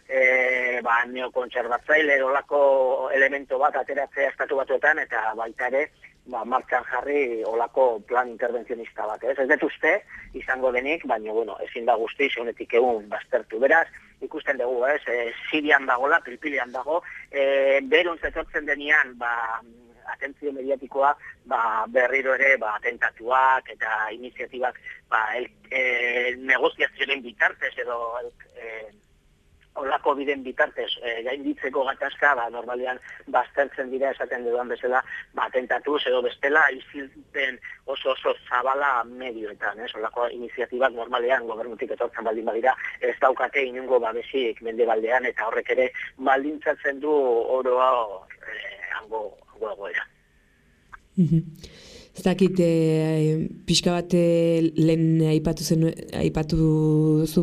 neokontserbatzaile olako elemento bat ateratzea estatu batuetan, eta baita ere, martxan jarri olako plan intervencionista bat, ez dut uste izango denik, baina, ezin da guzti, zeunetik egun baztertu. Beraz, ikusten dugu, Sirian dagoela, Pilpilean dago, beruntz etortzen denean, atentzio mediatikoa, berriro ere, atentatuak eta iniziatibak, negoziazioen bitartez edo olako biden bitartez gainditzeko gatazka, normalean baztertzen dira esaten dudan bezala, atentatuz edo bestela izilpen oso zabala medioetan, olako iniziatibak normalean gobernutik etortzen baldin badira, ez daukate inungo babesik mendebaldean, eta horrek ere baldintzatzen du oroa hango egoera. Ez dakit, pixka bat lehen aipatu zu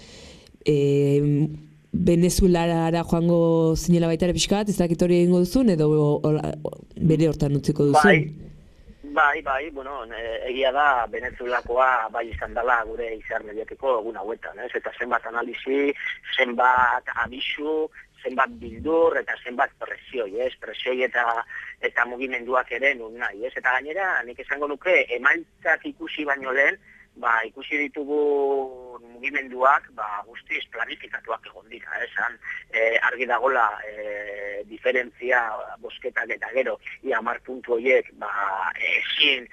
Venezuelara joango zinela baita ere pixka bat, ez dakit hori egingo duzun, edo bere hortan utziko duzun? Bai, egia da Venezuelakoa bai izan dela gure izar mediatiko egun hauetan, eta zenbat analizi, zenbat abisu, zenbat bildur eta zenbat presioi eta mugimenduak ere nun nahi, eta gainera nik esango nuke emaitzak ikusi baino lehen, ikusi ditugu mugimenduak guztiz planifikatuak egon dira, argi dagola diferentzia bosketak eta gero, 10 puntu horiek ezin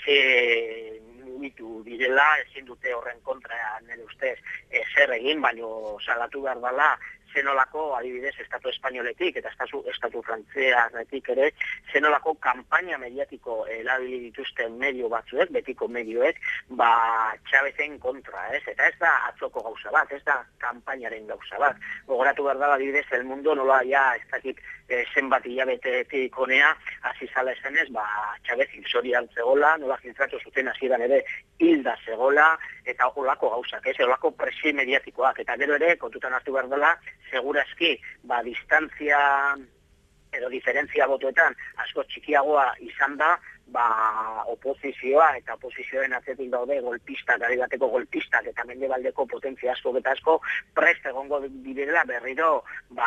mugitu direla, ezin dute horren kontra nire ustez zer egin, baino salatu behar dela zenolako, adibidez, estatu espainoletik eta estatu frantzianetik ere, zenolako kanpaina mediatiko erabili dituzten medio batzuek, betiko medioek, Chavezen kontra, eta ez da atzoko gauza bat, ez da kanpainaren gauza bat. Gogoratu behar da, adibidez, El Mundo nola ez dakit zenbat hilabetetik honea, hasi zala esanez, Chavez hilzorian zegoela, nola filtratu zuten hasieran ere hilda zegoela, eta olako gauzak, olako presio mediatikoak, eta gero ere, kontutan hartu behar dela, segurazki, distantzia edo diferentzia botoetan asko txikiagoa izan da, oposizioa eta oposizioen atzetik daude golpistak, aribateko golpistak eta mendebaldeko potentzia asko eta asko prest egongo direla berriro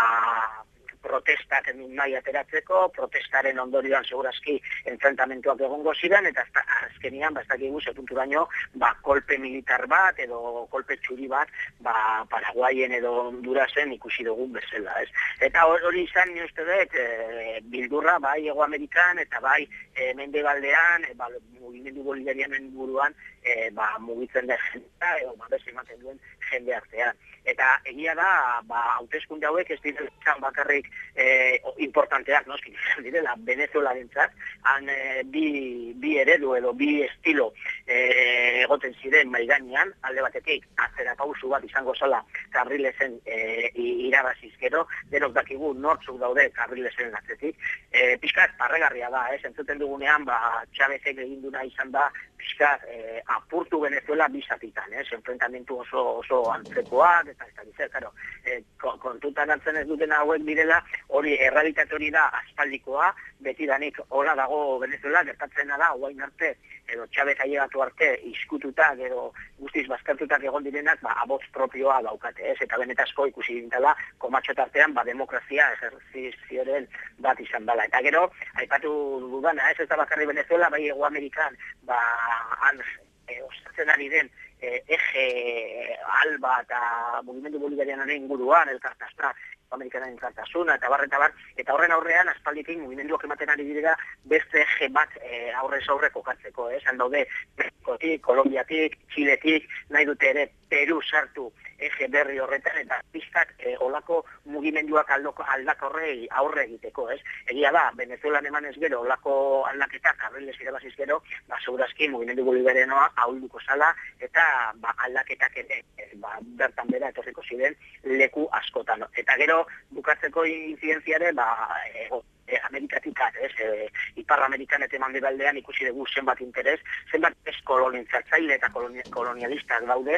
protestak nahi ateratzeko, protestaren ondorioan segurazki enfrentamentuak egongo ziren, eta azkenian, ez dakigu, punturaino, kolpe militar bat, edo kolpe txuri bat, Paraguayen edo Hondurasen ikusi dugun bezala, ez. Eta hori izan, ni uste dut, bildurra, bai Hego Amerikan, eta bai mendebaldean, mugimendu bolivarianen buruan, mugitzen da jendea, edo babes ematen duen jende artean. Eta egia da, hauteskunde hauek ez direla bakarrik importanteak, noski, direla Venezuelarentzat, han bi eredu edo bi estilo egoten ziren maigainean, alde batetik atzera pausu bat izango zala Carrilesen irabazizkero, denok dakigu nortzuk daude Carrilesen atzetik, pixkat parregarria da, entzuten dugunean, Chavezek egin duna izan da, pixkat apurtu Venezuela bizatitan, enfrentamentu oso antzekoak, eta ez da bizer, kontutan hartzen ez duten hauek direla, hori errealitate hori da aspaldikoa, betidanik hola dago Venezuela, gertatzena da, oain arte, edo Chavez ailegatu arte, izkututak, edo guztiz baztertutak egon direnak, abots propioa daukate, eta benetazko ikusi dintela, komatxo tartean, demokrazia ejerzizioaren bat izan dela. Eta gero, aipatu dudana, ez da bakarri Venezuela, bai Hego Amerikan, osatzen ari den eje alba eta mugimendu bolivarianaren inguruan, elkartasuna, Amerikanaren elkartasuna, eta eta horren aurrean, aspaldikin mugimenduak ematen ari direla beste eje bat aurrez aurre kokatzeko, esan daude Mexikotik, Kolombiatik, Txiletik, nahi dute ere Peru sartu eje berri horretan, eta pizkat olako mugimenduak aldakorrei aurre egiteko, ez? Egia da, Venezuelan emanez gero, olako aldaketak, Carriles irabaziz gero, segurazki mugimendu bolivarianoa ahulduko zala, eta aldaketak ere, bertan bera etorriko ziren leku askotan. Eta gero, bukatzeko inzidenziare, Amerikatik, Ipar Amerikan eta mendebaldean ikusi dugu zenbat interes, zenbat ez kolonizatzaile eta kolonialistak daude,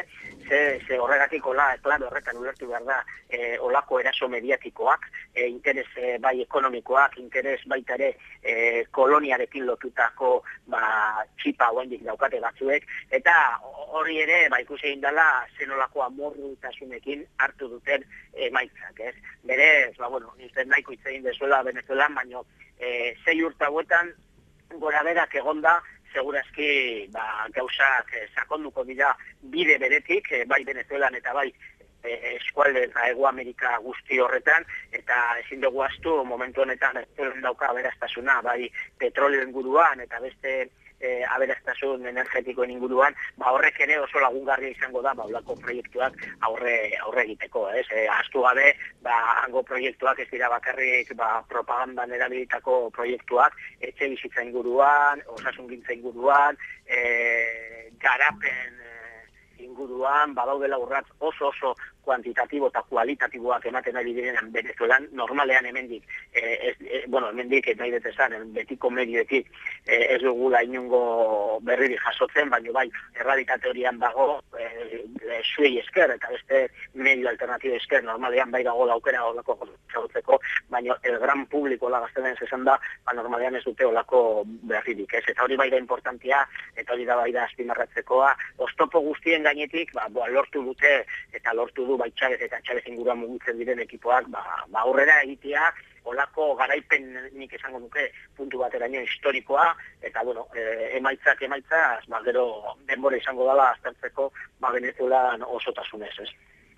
ze horregatik klaro horretan ulertu behar da olako eraso mediatikoak, interes bai ekonomikoak, interes baita ere koloniarekin lotutako txipa oendik daukate batzuek, eta hori ere ikusi egin dela zenolako amorrutasunekin hartu duten emaitzak, ez? Berez, nizten nahiko hitz egin dezuela Venezuelan, baina 6 urte hauetan gora berak egonda, segurazki gauzak sakonduko dira bide beretik, bai Venezuelan eta bai eskualde eta Hego Amerika guzti horretan, eta ezin dugu ahaztu momentu honetan dauka aberastasuna, bai petrolio inguruan eta beste aberastasun energetikoen inguruan, horrek ere oso lagungarria izango da olako proiektuak aurre egiteko, ez? Ahaztu gabe, hango proiektuak ez dira bakarrik propagandan erabilitako proiektuak, etxe bizitza inguruan, osasungintza inguruan, garapen inguruan, badaudela urratz oso kuantitatibo eta kualitatiboak ematen ari direnean Venezuelan, normalean hemendik, hemendik nahi dut esan, betiko medioetik ez dugula inungo berririk jasotzen, baina bai, errealitate horian dago, zuei esker, eta beste medio alternatibo esker, normalean bai dago daukera olako jasotzeko, baina el gran publiko lagazten esan da, normalean ez dute olako berririk, ez? Eta hori bai da importantia, eta hori da bai da azpimarratzekoa, oztopo guztien gainetik, lortu dute, eta lortu du bai Txavez eta Txavez inguruan mugitzen diren ekipoak, aurrera egitea, olako garaipen nik esango nuke puntu bateraino historikoa, eta emaitzak, gero denbora izango dela aztertzeko Venezuelan osotasunez, ez?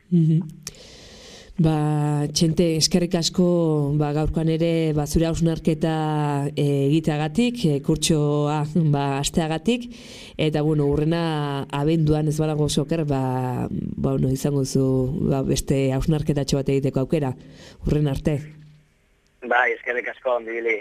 Txente, eskerrik asko gaurkoan ere zure hausnarketa egiteagatik, kurtsoa asteagatik, eta urrena abenduan ez badago soker, izango zu beste hausnarketatxo bat egiteko aukera, urren arte. Bai, eskerrik asko, ondibili.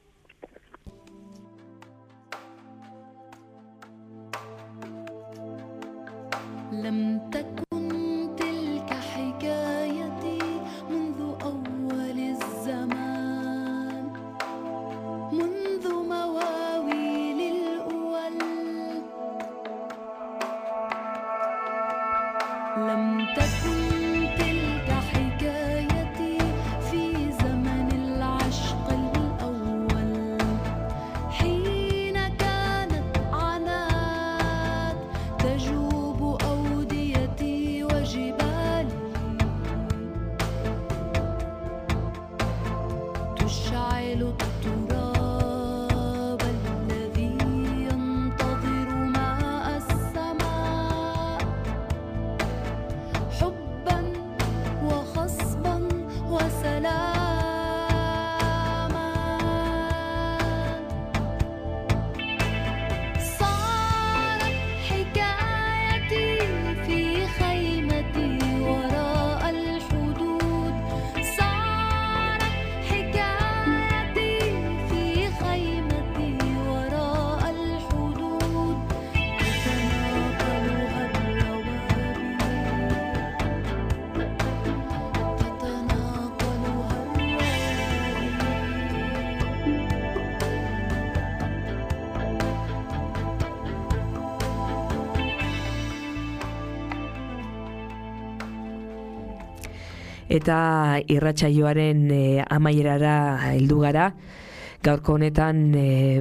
Eta irratsaioaren amaierara heldu gara. Gaurko honetan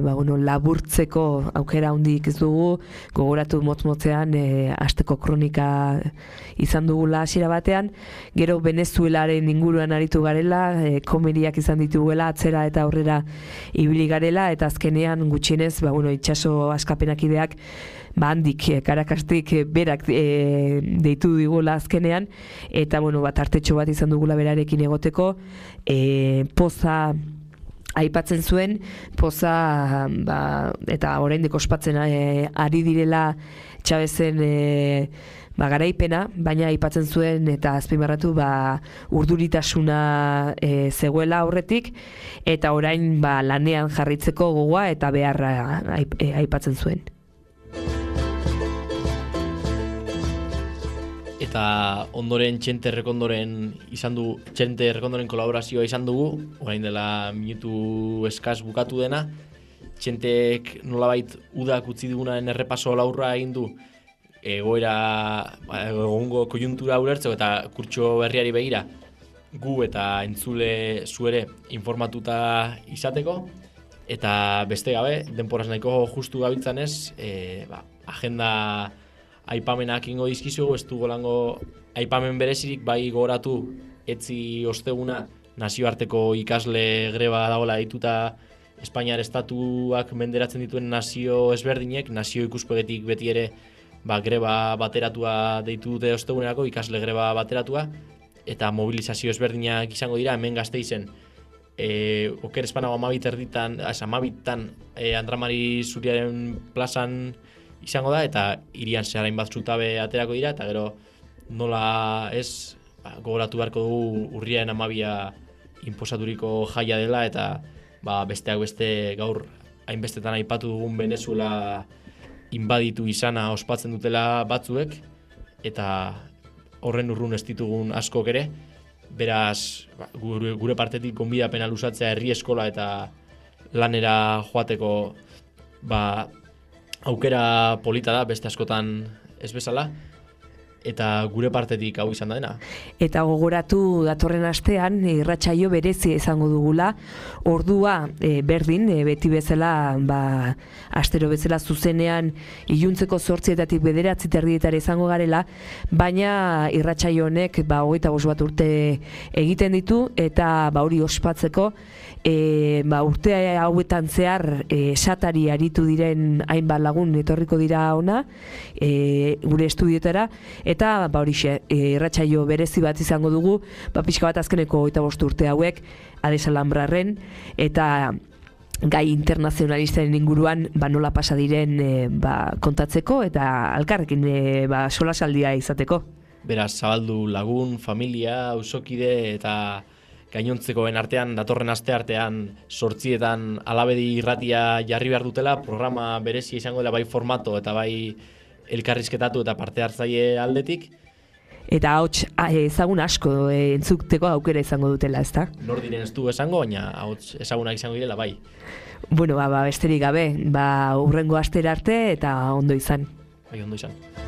laburtzeko aukera handik ez dugu, gogoratu motz-motzean asteko kronika izan dugula hasiera batean, gero Venezuelaren inguruan aritu garela, komeriak izan dituguela, atzera eta aurrera ibili garela, eta azkenean gutxienez itsaso askapenakideak handik, Karakastik berak deitu digula azkenean, eta tartetxo bat izan dugula berarekin egoteko, poza aipatzen zuen, poza eta oraindik ospatzen ari direla Txavezen garaipena, baina aipatzen zuen eta azpimarratu urduritasuna zegoela aurretik, eta orain lanean jarritzeko gogoa eta beharra aipatzen zuen. Eta ondoren Txente Errekondoren kolaborazioa izan dugu, orain dela minutu eskaz bukatu dena. Txentek nolabait udak utzi dugunaren errepaso laurra egin du egongo kojuntura ulertzeko eta kurtso berriari begira gu eta entzule zuere informatuta izateko, eta beste gabe, denporaz nahiko justu gabiltzan ez, agenda aipamenak ingo dizkizugu, ez du golango aipamen berezirik, bai gogoratu etzi osteguna nazioarteko ikasle greba dagoela dituta Espainiar estatuak menderatzen dituen nazio ezberdinek, nazio ikuspegetik beti ere greba bateratua deitu dute ostegunerako, ikasle greba bateratua, eta mobilizazio ezberdinak izango dira, hemen Gasteizen. Oker espanago 12 Andramari Zuriaren plazan izango da, eta hirian zeharain bat zutabe aterako dira, eta gero nola ez gogoratu beharko dugu urriaren 12 inposaturiko jaia dela, eta besteak beste gaur hainbestetan aipatu dugun Venezuela inbaditu izana ospatzen dutela batzuek, eta horren urrun ez ditugun askok ere. Beraz, gure partetik gonbidapena luzatzea herri eskola eta lanera joateko aukera polita da, beste askotan ez bezala, eta gure partetik hau izan da dena. Eta gogoratu datorren astean irratsaio berezia izango dugula, ordua berdin, beti bezala, astero bezala zuzenean iluntzeko 8:00 9:00 terdietara izango garela, baina irratsaio honek 25 bat urte egiten ditu, eta hori ospatzeko urte hauetan zehar esatari aritu diren hainbat lagun etorriko dira ona gure estudiotara, eta horixe, irratsaio berezi bat izango dugu, pixka bat azkeneko 25 urte hauek Ades Alambrarren eta gai internazionalisten inguruan nola pasa diren kontatzeko eta alkarrekin solasaldia izateko. Beraz, zabaldu lagun, familia, auzokide eta gainontzekoen artean, datorren aste artean 8:00 Alabedi irratia jarri behar dutela, programa berezia izango dela bai formato eta bai elkarrizketatu eta parte hartzaile aldetik. Eta ahots ezagun asko entzuteko aukera izango dutela, ezta? Nor diren ez du esango, baina ahots ezagunak izango direla bai. Bueno, besterik gabe, hurrengo astera arte eta ondo izan. Bai, ondo izan.